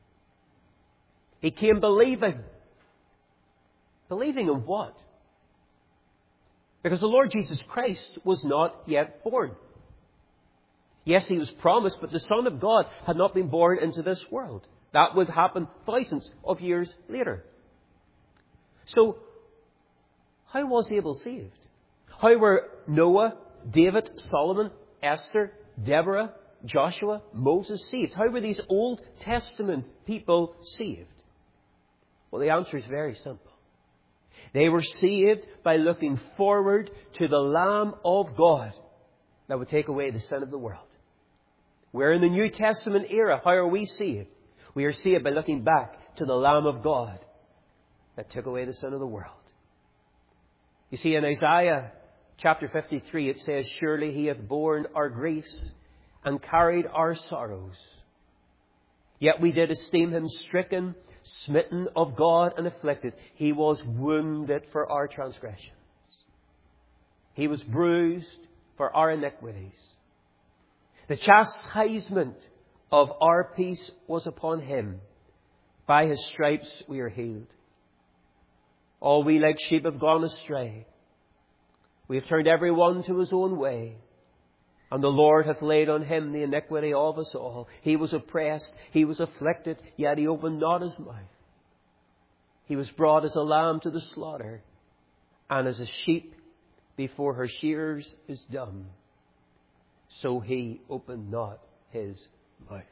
He came believing. Believing in what? Because the Lord Jesus Christ was not yet born. Yes, He was promised, but the Son of God had not been born into this world. That would happen thousands of years later. So, how was Abel saved? How were Noah, David, Solomon, Esther, Deborah, Joshua, Moses saved? How were these Old Testament people saved? Well, the answer is very simple. They were saved by looking forward to the Lamb of God that would take away the sin of the world. We're in the New Testament era. How are we saved? We are saved by looking back to the Lamb of God that took away the sin of the world. You see, in Isaiah chapter fifty-three, it says, surely He hath borne our griefs and carried our sorrows. Yet we did esteem Him stricken, smitten of God, and afflicted. He was wounded for our transgressions. He was bruised for our iniquities. The chastisement of our peace was upon him. By his stripes we are healed. All we like sheep have gone astray. We have turned every one to his own way. And the Lord hath laid on him the iniquity of us all. He was oppressed, he was afflicted, yet he opened not his mouth. He was brought as a lamb to the slaughter, and as a sheep before her shearers is dumb, so he opened not his mouth.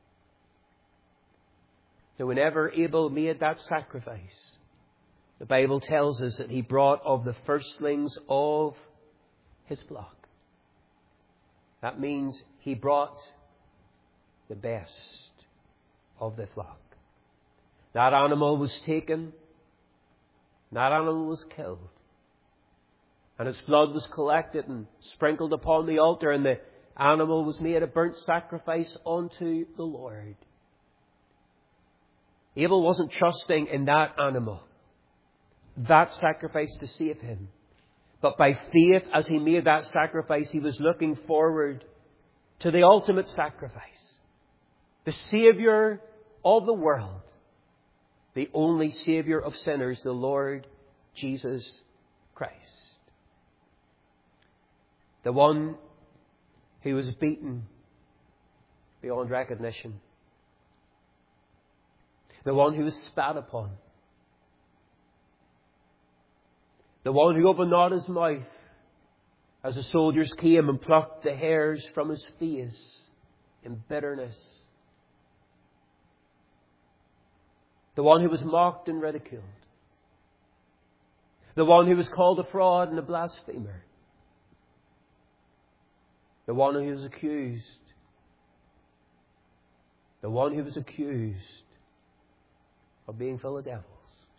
So whenever Abel made that sacrifice, the Bible tells us that he brought of the firstlings of his flock. That means he brought the best of the flock. That animal was taken, that animal was killed, and its blood was collected and sprinkled upon the altar, and the animal was made a burnt sacrifice unto the Lord. Abel wasn't trusting in that animal, that sacrifice to save him. But by faith, as he made that sacrifice, he was looking forward to the ultimate sacrifice. The Saviour of the world. The only Saviour of sinners, the Lord Jesus Christ. The one who was beaten beyond recognition. The one who was spat upon. The one who opened not his mouth as the soldiers came and plucked the hairs from his face in bitterness. The one who was mocked and ridiculed. The one who was called a fraud and a blasphemer. The one who was accused. The one who was accused of being full of devils.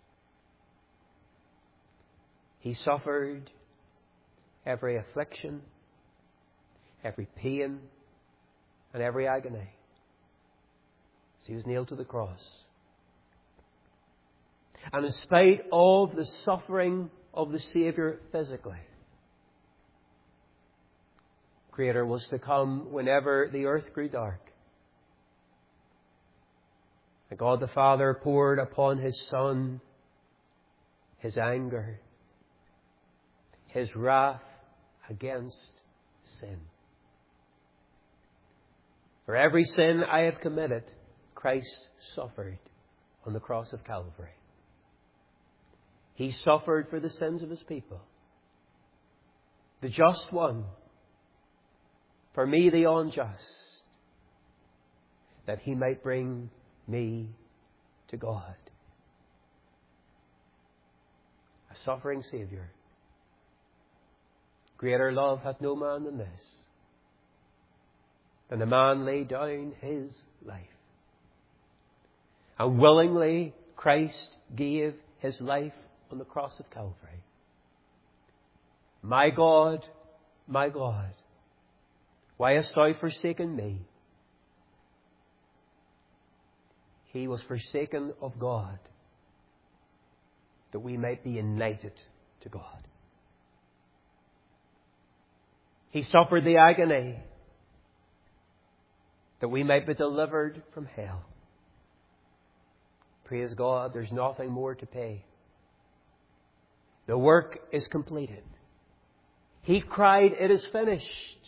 He suffered every affliction, every pain, and every agony as he was nailed to the cross. And in spite of the suffering of the Saviour physically, greater was to come whenever the earth grew dark. And God the Father poured upon his Son his anger, his wrath against sin. For every sin I have committed, Christ suffered on the cross of Calvary. He suffered for the sins of his people. The just one, for me the unjust, that he might bring me to God. A suffering Saviour. Greater love hath no man than this, than the man lay down his life. And willingly Christ gave his life on the cross of Calvary. My God, my God, why hast thou forsaken me? He was forsaken of God, that we might be united to God. He suffered the agony, that we might be delivered from hell. Praise God, there's nothing more to pay. The work is completed. He cried, it is finished.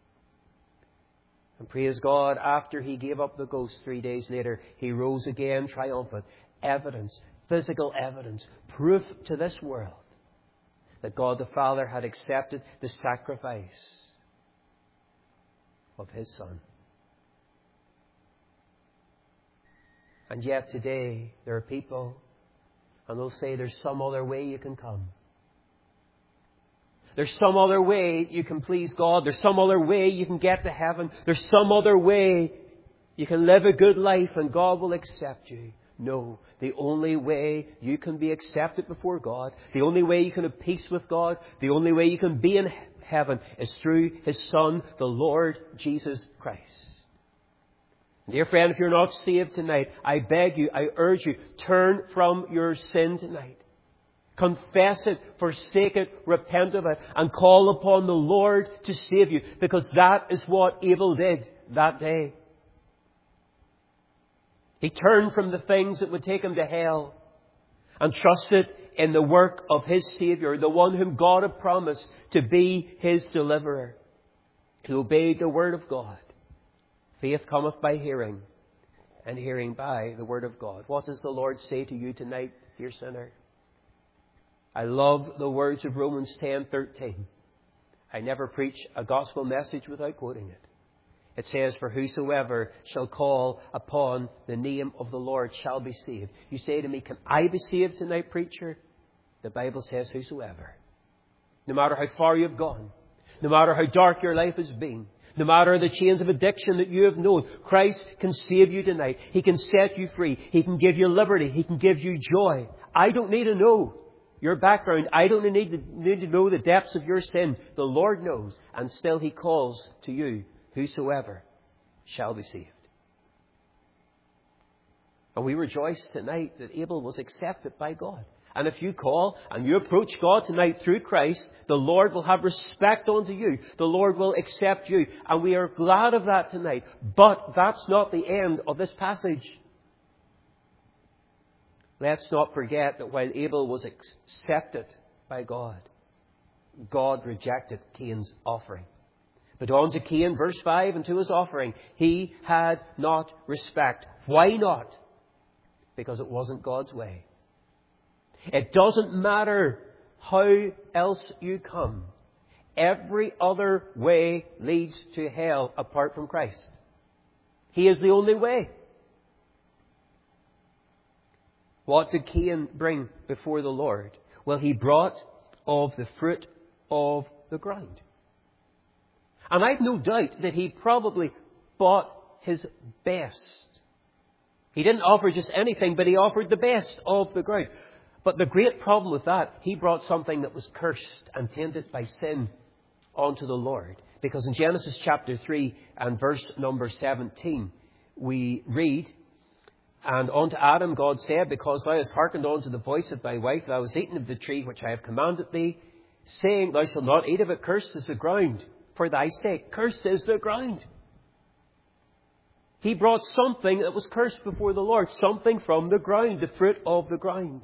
And praise God, after he gave up the ghost three days later, he rose again triumphant. Evidence, physical evidence, proof to this world that God the Father had accepted the sacrifice of his Son. And yet today there are people, and they'll say there's some other way you can come. There's some other way you can please God. There's some other way you can get to heaven. There's some other way you can live a good life and God will accept you. No, the only way you can be accepted before God, the only way you can have peace with God, the only way you can be in heaven is through his Son, the Lord Jesus Christ. Dear friend, if you're not saved tonight, I beg you, I urge you, turn from your sin tonight. Confess it, forsake it, repent of it, and call upon the Lord to save you, because that is what Abel did that day. He turned from the things that would take him to hell and trusted in the work of his Saviour, the one whom God had promised to be his deliverer. He obeyed the word of God. Faith cometh by hearing, and hearing by the word of God. What does the Lord say to you tonight, dear sinner? I love the words of Romans ten thirteen. I never preach a gospel message without quoting it. It says, for whosoever shall call upon the name of the Lord shall be saved. You say to me, can I be saved tonight, preacher? The Bible says whosoever. No matter how far you've gone, no matter how dark your life has been, no matter the chains of addiction that you have known, Christ can save you tonight. He can set you free. He can give you liberty. He can give you joy. I don't need to know your background. I don't need to, need to know the depths of your sin. The Lord knows, and still He calls to you, whosoever shall be saved. And we rejoice tonight that Abel was accepted by God. And if you call and you approach God tonight through Christ, the Lord will have respect unto you. The Lord will accept you. And we are glad of that tonight. But that's not the end of this passage. Let's not forget that while Abel was accepted by God, God rejected Cain's offering. But on to Cain, verse five, and to his offering. He had not respect. Why not? Because it wasn't God's way. It doesn't matter how else you come. Every other way leads to hell apart from Christ. He is the only way. What did Cain bring before the Lord? Well, he brought of the fruit of the ground. And I've no doubt that he probably bought his best. He didn't offer just anything, but he offered the best of the ground. But the great problem with that, he brought something that was cursed and tainted by sin onto the Lord. Because in Genesis chapter three and verse number seventeen, we read, and unto Adam God said, because thou hast hearkened unto the voice of thy wife, thou hast eaten of the tree which I have commanded thee, saying, thou shalt not eat of it, cursed is the ground for thy sake. Cursed is the ground. He brought something that was cursed before the Lord, something from the ground, the fruit of the ground.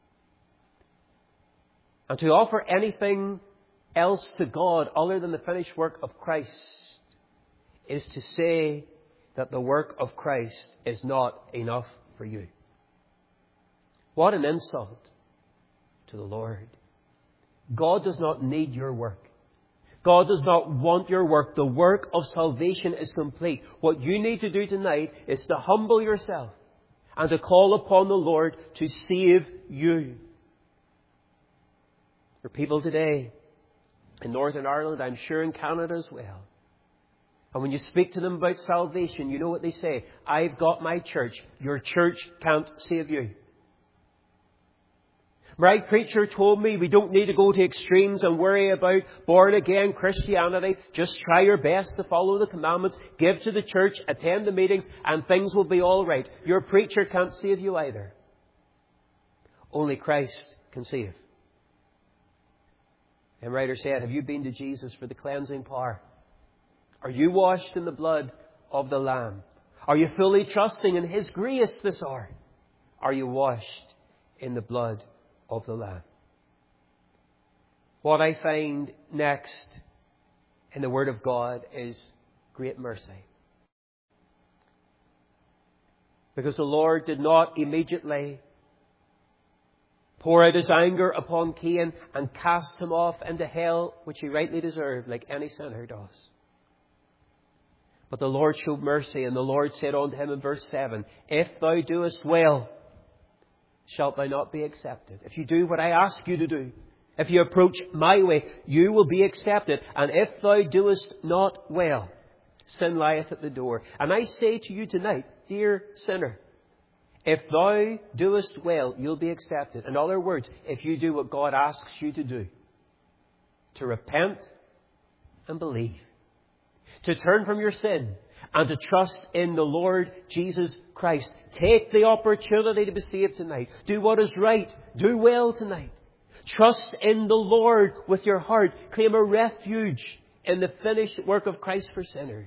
And to offer anything else to God other than the finished work of Christ is to say that the work of Christ is not enough for you. What an insult to the Lord. God does not need your work. God does not want your work. The work of salvation is complete. What you need to do tonight is to humble yourself and to call upon the Lord to save you. For people today in Northern Ireland, I'm sure in Canada as well. And when you speak to them about salvation, you know what they say. I've got my church. Your church can't save you. My preacher told me we don't need to go to extremes and worry about born-again Christianity. Just try your best to follow the commandments, give to the church, attend the meetings, and things will be all right. Your preacher can't save you either. Only Christ can save. And writer said, have you been to Jesus for the cleansing power? Are you washed in the blood of the Lamb? Are you fully trusting in His grace this hour? Are you washed in the blood of the Lamb? What I find next in the Word of God is great mercy. Because the Lord did not immediately pour out His anger upon Cain and cast him off into hell, which he rightly deserved, like any sinner does. But the Lord showed mercy, and the Lord said unto him in verse seven, if thou doest well, shalt thou not be accepted. If you do what I ask you to do, if you approach my way, you will be accepted. And if thou doest not well, sin lieth at the door. And I say to you tonight, dear sinner, if thou doest well, you'll be accepted. In other words, if you do what God asks you to do, to repent and believe, to turn from your sin and to trust in the Lord Jesus Christ. Take the opportunity to be saved tonight. Do what is right. Do well tonight. Trust in the Lord with your heart. Claim a refuge in the finished work of Christ for sinners.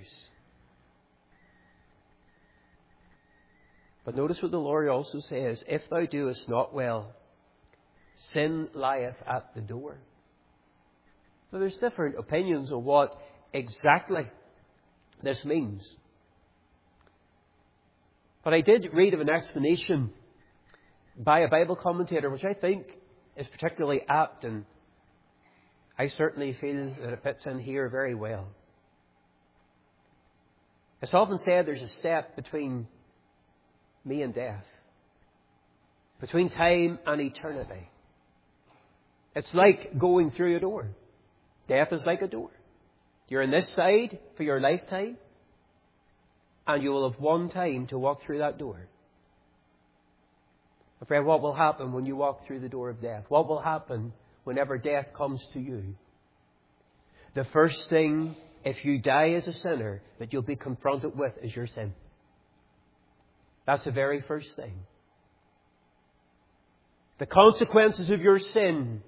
But notice what the Lord also says. If thou doest not well, sin lieth at the door. Now there's different opinions on what exactly this means. But I did read of an explanation by a Bible commentator which I think is particularly apt, and I certainly feel that it fits in here very well. It's often said there's a step between me and death, between time and eternity. It's like going through a door. Death is like a door. You're on this side for your lifetime, and you will have one time to walk through that door. My friend, what will happen when you walk through the door of death? What will happen whenever death comes to you? The first thing, if you die as a sinner, that you'll be confronted with is your sin. That's the very first thing. The consequences of your sin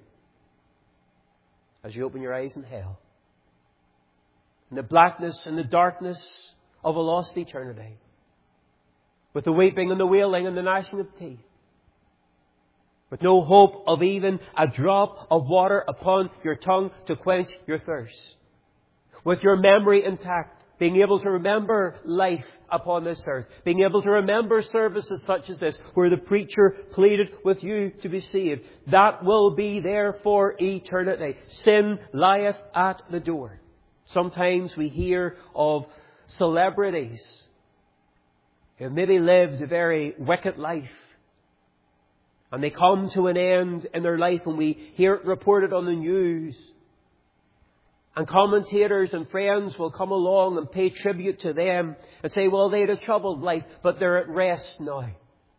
as you open your eyes in hell. In the blackness and the darkness of a lost eternity. With the weeping and the wailing and the gnashing of teeth. With no hope of even a drop of water upon your tongue to quench your thirst. With your memory intact, being able to remember life upon this earth. Being able to remember services such as this, where the preacher pleaded with you to be saved. That will be there for eternity. Sin lieth at the door. Sometimes we hear of celebrities who have maybe lived a very wicked life. And they come to an end in their life, and we hear it reported on the news. And commentators and friends will come along and pay tribute to them and say, well, they had a troubled life, but they're at rest now.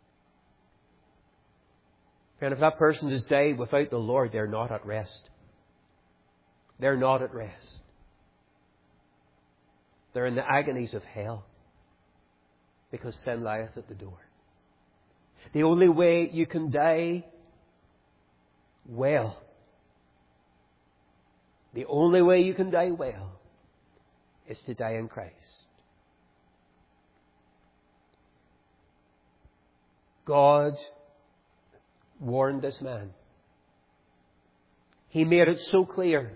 And if that person has died without the Lord, they're not at rest. They're not at rest. They're in the agonies of hell because sin lieth at the door. The only way you can die well, the only way you can die well is to die in Christ. God warned this man. He made it so clear.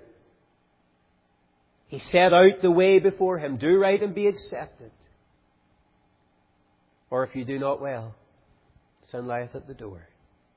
He set out the way before him. Do right and be accepted. Or if you do not well, sin lieth at the door.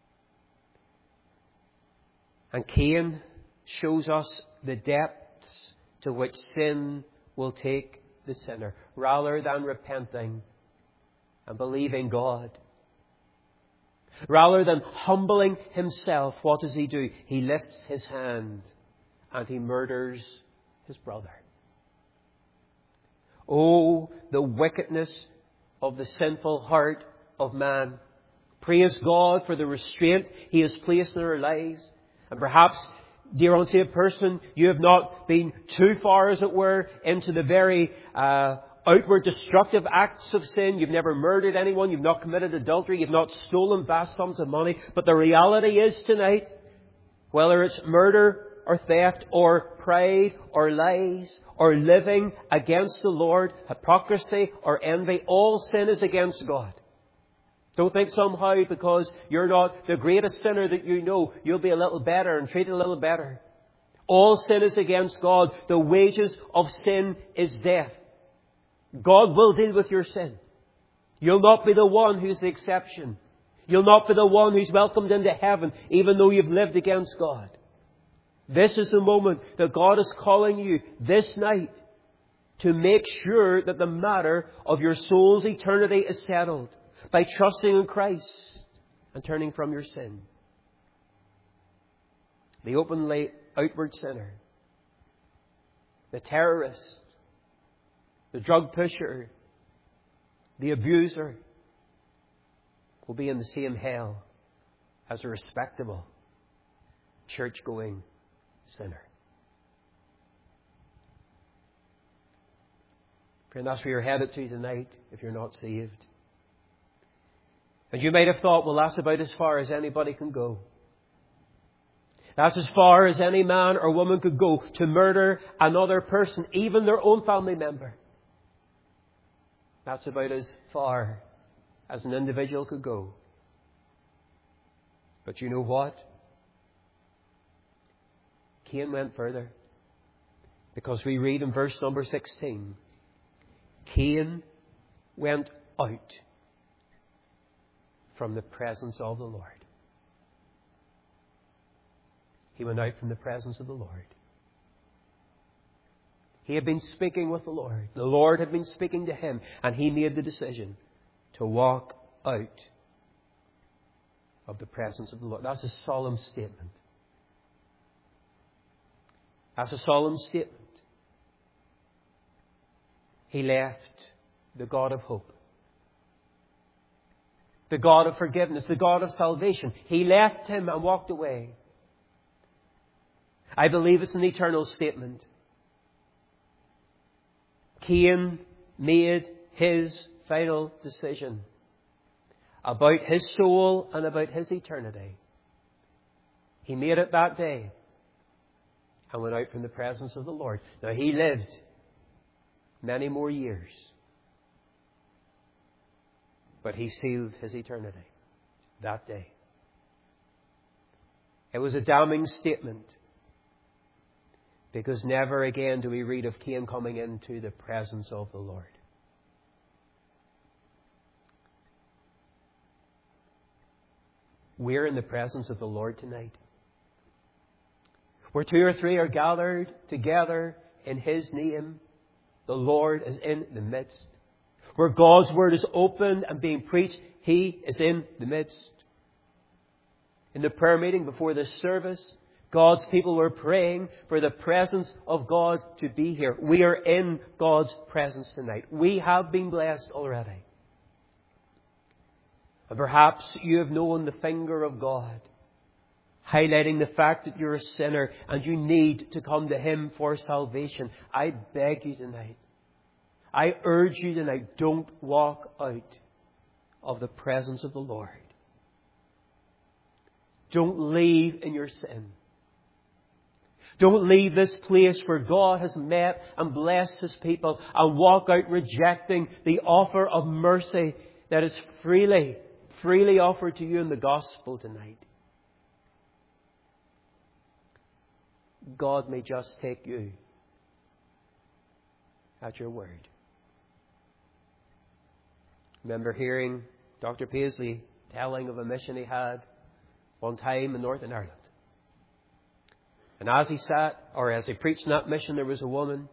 And Cain shows us the depths to which sin will take the sinner. Rather than repenting and believing God, rather than humbling himself, what does he do? He lifts his hand and he murders his brother. Oh, the wickedness of the sinful heart of man. Praise God for the restraint He has placed in our lives. And perhaps, dear unsaved person, you have not been too far, as it were, into the very uh, outward destructive acts of sin. You've never murdered anyone. You've not committed adultery. You've not stolen vast sums of money. But the reality is tonight, whether it's murder or theft or pride or lies or living against the Lord, hypocrisy or envy, all sin is against God. Don't think somehow because you're not the greatest sinner that you know, you'll be a little better and treated a little better. All sin is against God. The wages of sin is death. God will deal with your sin. You'll not be the one who's the exception. You'll not be the one who's welcomed into heaven, even though you've lived against God. This is the moment that God is calling you this night to make sure that the matter of your soul's eternity is settled. By trusting in Christ and turning from your sin. The openly outward sinner, the terrorist, the drug pusher, the abuser will be in the same hell as a respectable, church-going sinner. Friend, that's where you're headed to tonight if you're not saved. And you might have thought, well, that's about as far as anybody can go. That's as far as any man or woman could go, to murder another person, even their own family member. That's about as far as an individual could go. But you know what? Cain went further. Because we read in verse number sixteen, Cain went out from the presence of the Lord. He went out from the presence of the Lord. He had been speaking with the Lord. The Lord had been speaking to him, and he made the decision to walk out of the presence of the Lord. That's a solemn statement. That's a solemn statement. He left the God of hope, the God of forgiveness, the God of salvation. He left him and walked away. I believe it's an eternal statement. Cain made his final decision about his soul and about his eternity. He made it that day and went out from the presence of the Lord. Now, he lived many more years, but he sealed his eternity that day. It was a damning statement, because never again do we read of Cain coming into the presence of the Lord. We're in the presence of the Lord tonight. Where two or three are gathered together in His name, the Lord is in the midst. Where God's Word is opened and being preached, He is in the midst. In the prayer meeting before this service, God's people were praying for the presence of God to be here. We are in God's presence tonight. We have been blessed already. And perhaps you have known the finger of God highlighting the fact that you're a sinner and you need to come to Him for salvation. I beg you tonight, I urge you tonight, don't walk out of the presence of the Lord. Don't leave in your sin. Don't leave this place where God has met and blessed His people and walk out rejecting the offer of mercy that is freely, freely offered to you in the gospel tonight. God may just take you at your word. Remember hearing Doctor Paisley telling of a mission he had one time in Northern Ireland. And as he sat, or as he preached in that mission, there was a woman.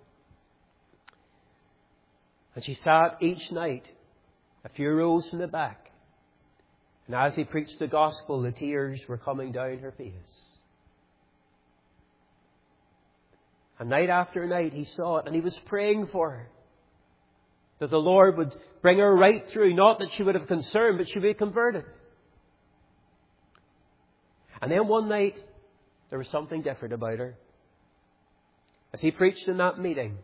And she sat each night a few rows from the back. And as he preached the gospel, the tears were coming down her face. And night after night he saw it, and he was praying for her, that the Lord would bring her right through. Not that she would have concern, but she would be converted. And then one night, there was something different about her. As he preached in that meeting,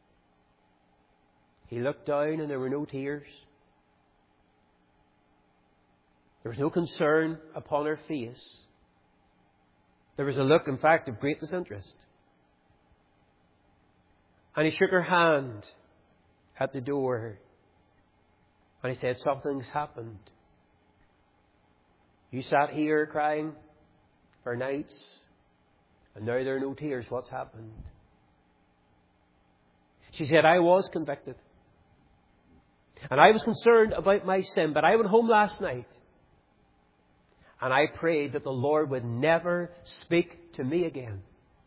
he looked down and there were no tears. There was no concern upon her face. There was a look, in fact, of great disinterest. And he shook her hand at the door. And he said, something's happened. You sat here crying for nights, and now there are no tears. What's happened? She said, I was convicted. And I was concerned about my sin. But I went home last night. And I prayed that the Lord would never speak to me again.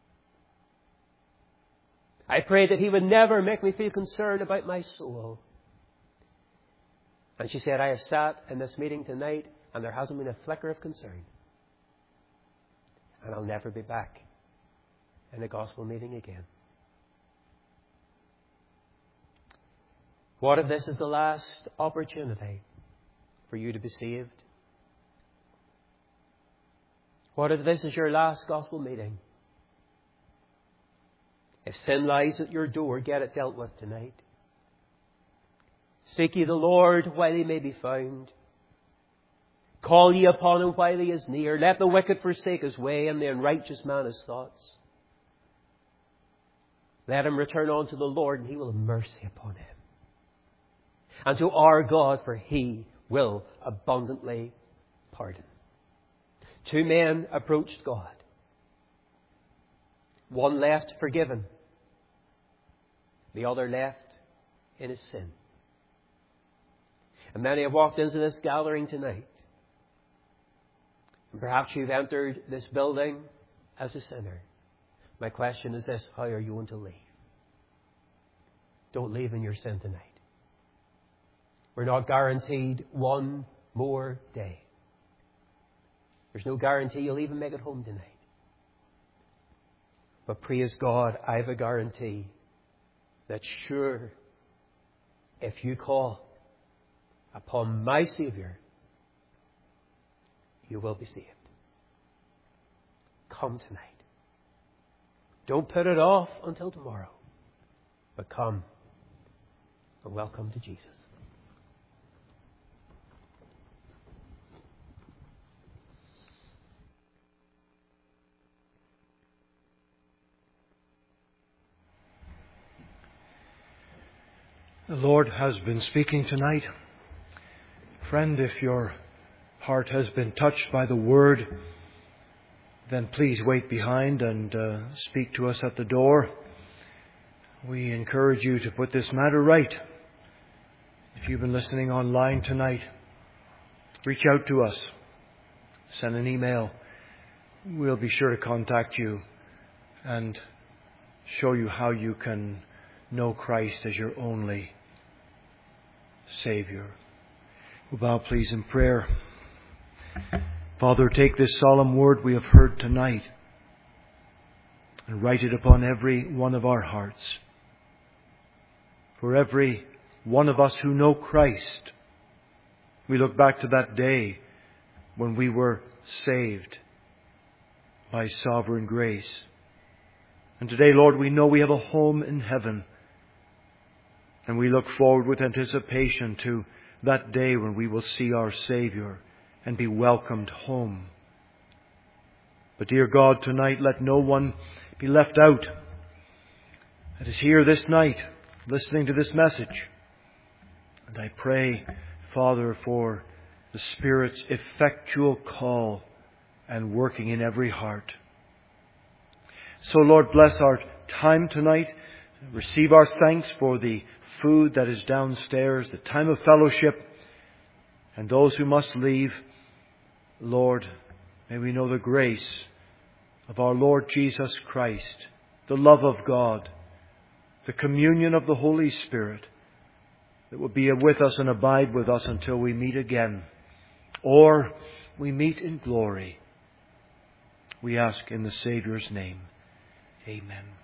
I prayed that He would never make me feel concerned about my soul. And she said, I have sat in this meeting tonight and there hasn't been a flicker of concern. And I'll never be back in a gospel meeting again. What if this is the last opportunity for you to be saved? What if this is your last gospel meeting? If sin lies at your door, get it dealt with tonight. Seek ye the Lord while He may be found. Call ye upon him while he is near. Let the wicked forsake his way, and the unrighteous man his thoughts. Let him return unto the Lord, and he will have mercy upon him. And to our God, for he will abundantly pardon. Two men approached God. One left forgiven. The other left in his sin. And many have walked into this gathering tonight. And perhaps you've entered this building as a sinner. My question is this: how are you going to leave? Don't leave in your sin tonight. We're not guaranteed one more day. There's no guarantee you'll even make it home tonight. But praise God, I have a guarantee that sure, if you call upon my Saviour, you will be saved. Come tonight. Don't put it off until tomorrow, but come and welcome to Jesus. The Lord has been speaking tonight. Friend, if your heart has been touched by the Word, then please wait behind and uh, speak to us at the door. We encourage you to put this matter right. If you've been listening online tonight, reach out to us. Send an email. We'll be sure to contact you and show you how you can know Christ as your only Saviour. We'll bow please in prayer. Father, take this solemn word we have heard tonight and write it upon every one of our hearts. For every one of us who know Christ, we look back to that day when we were saved by sovereign grace. And today, Lord, we know we have a home in heaven. And we look forward with anticipation to that day when we will see our Saviour and be welcomed home. But dear God, tonight let no one be left out that is here this night listening to this message. And I pray, Father, for the Spirit's effectual call and working in every heart. So, Lord, bless our time tonight. Receive our thanks for the food that is downstairs, the time of fellowship, and those who must leave. Lord, may we know the grace of our Lord Jesus Christ, the love of God, the communion of the Holy Spirit that will be with us and abide with us until we meet again, or we meet in glory. We ask in the Saviour's name. Amen.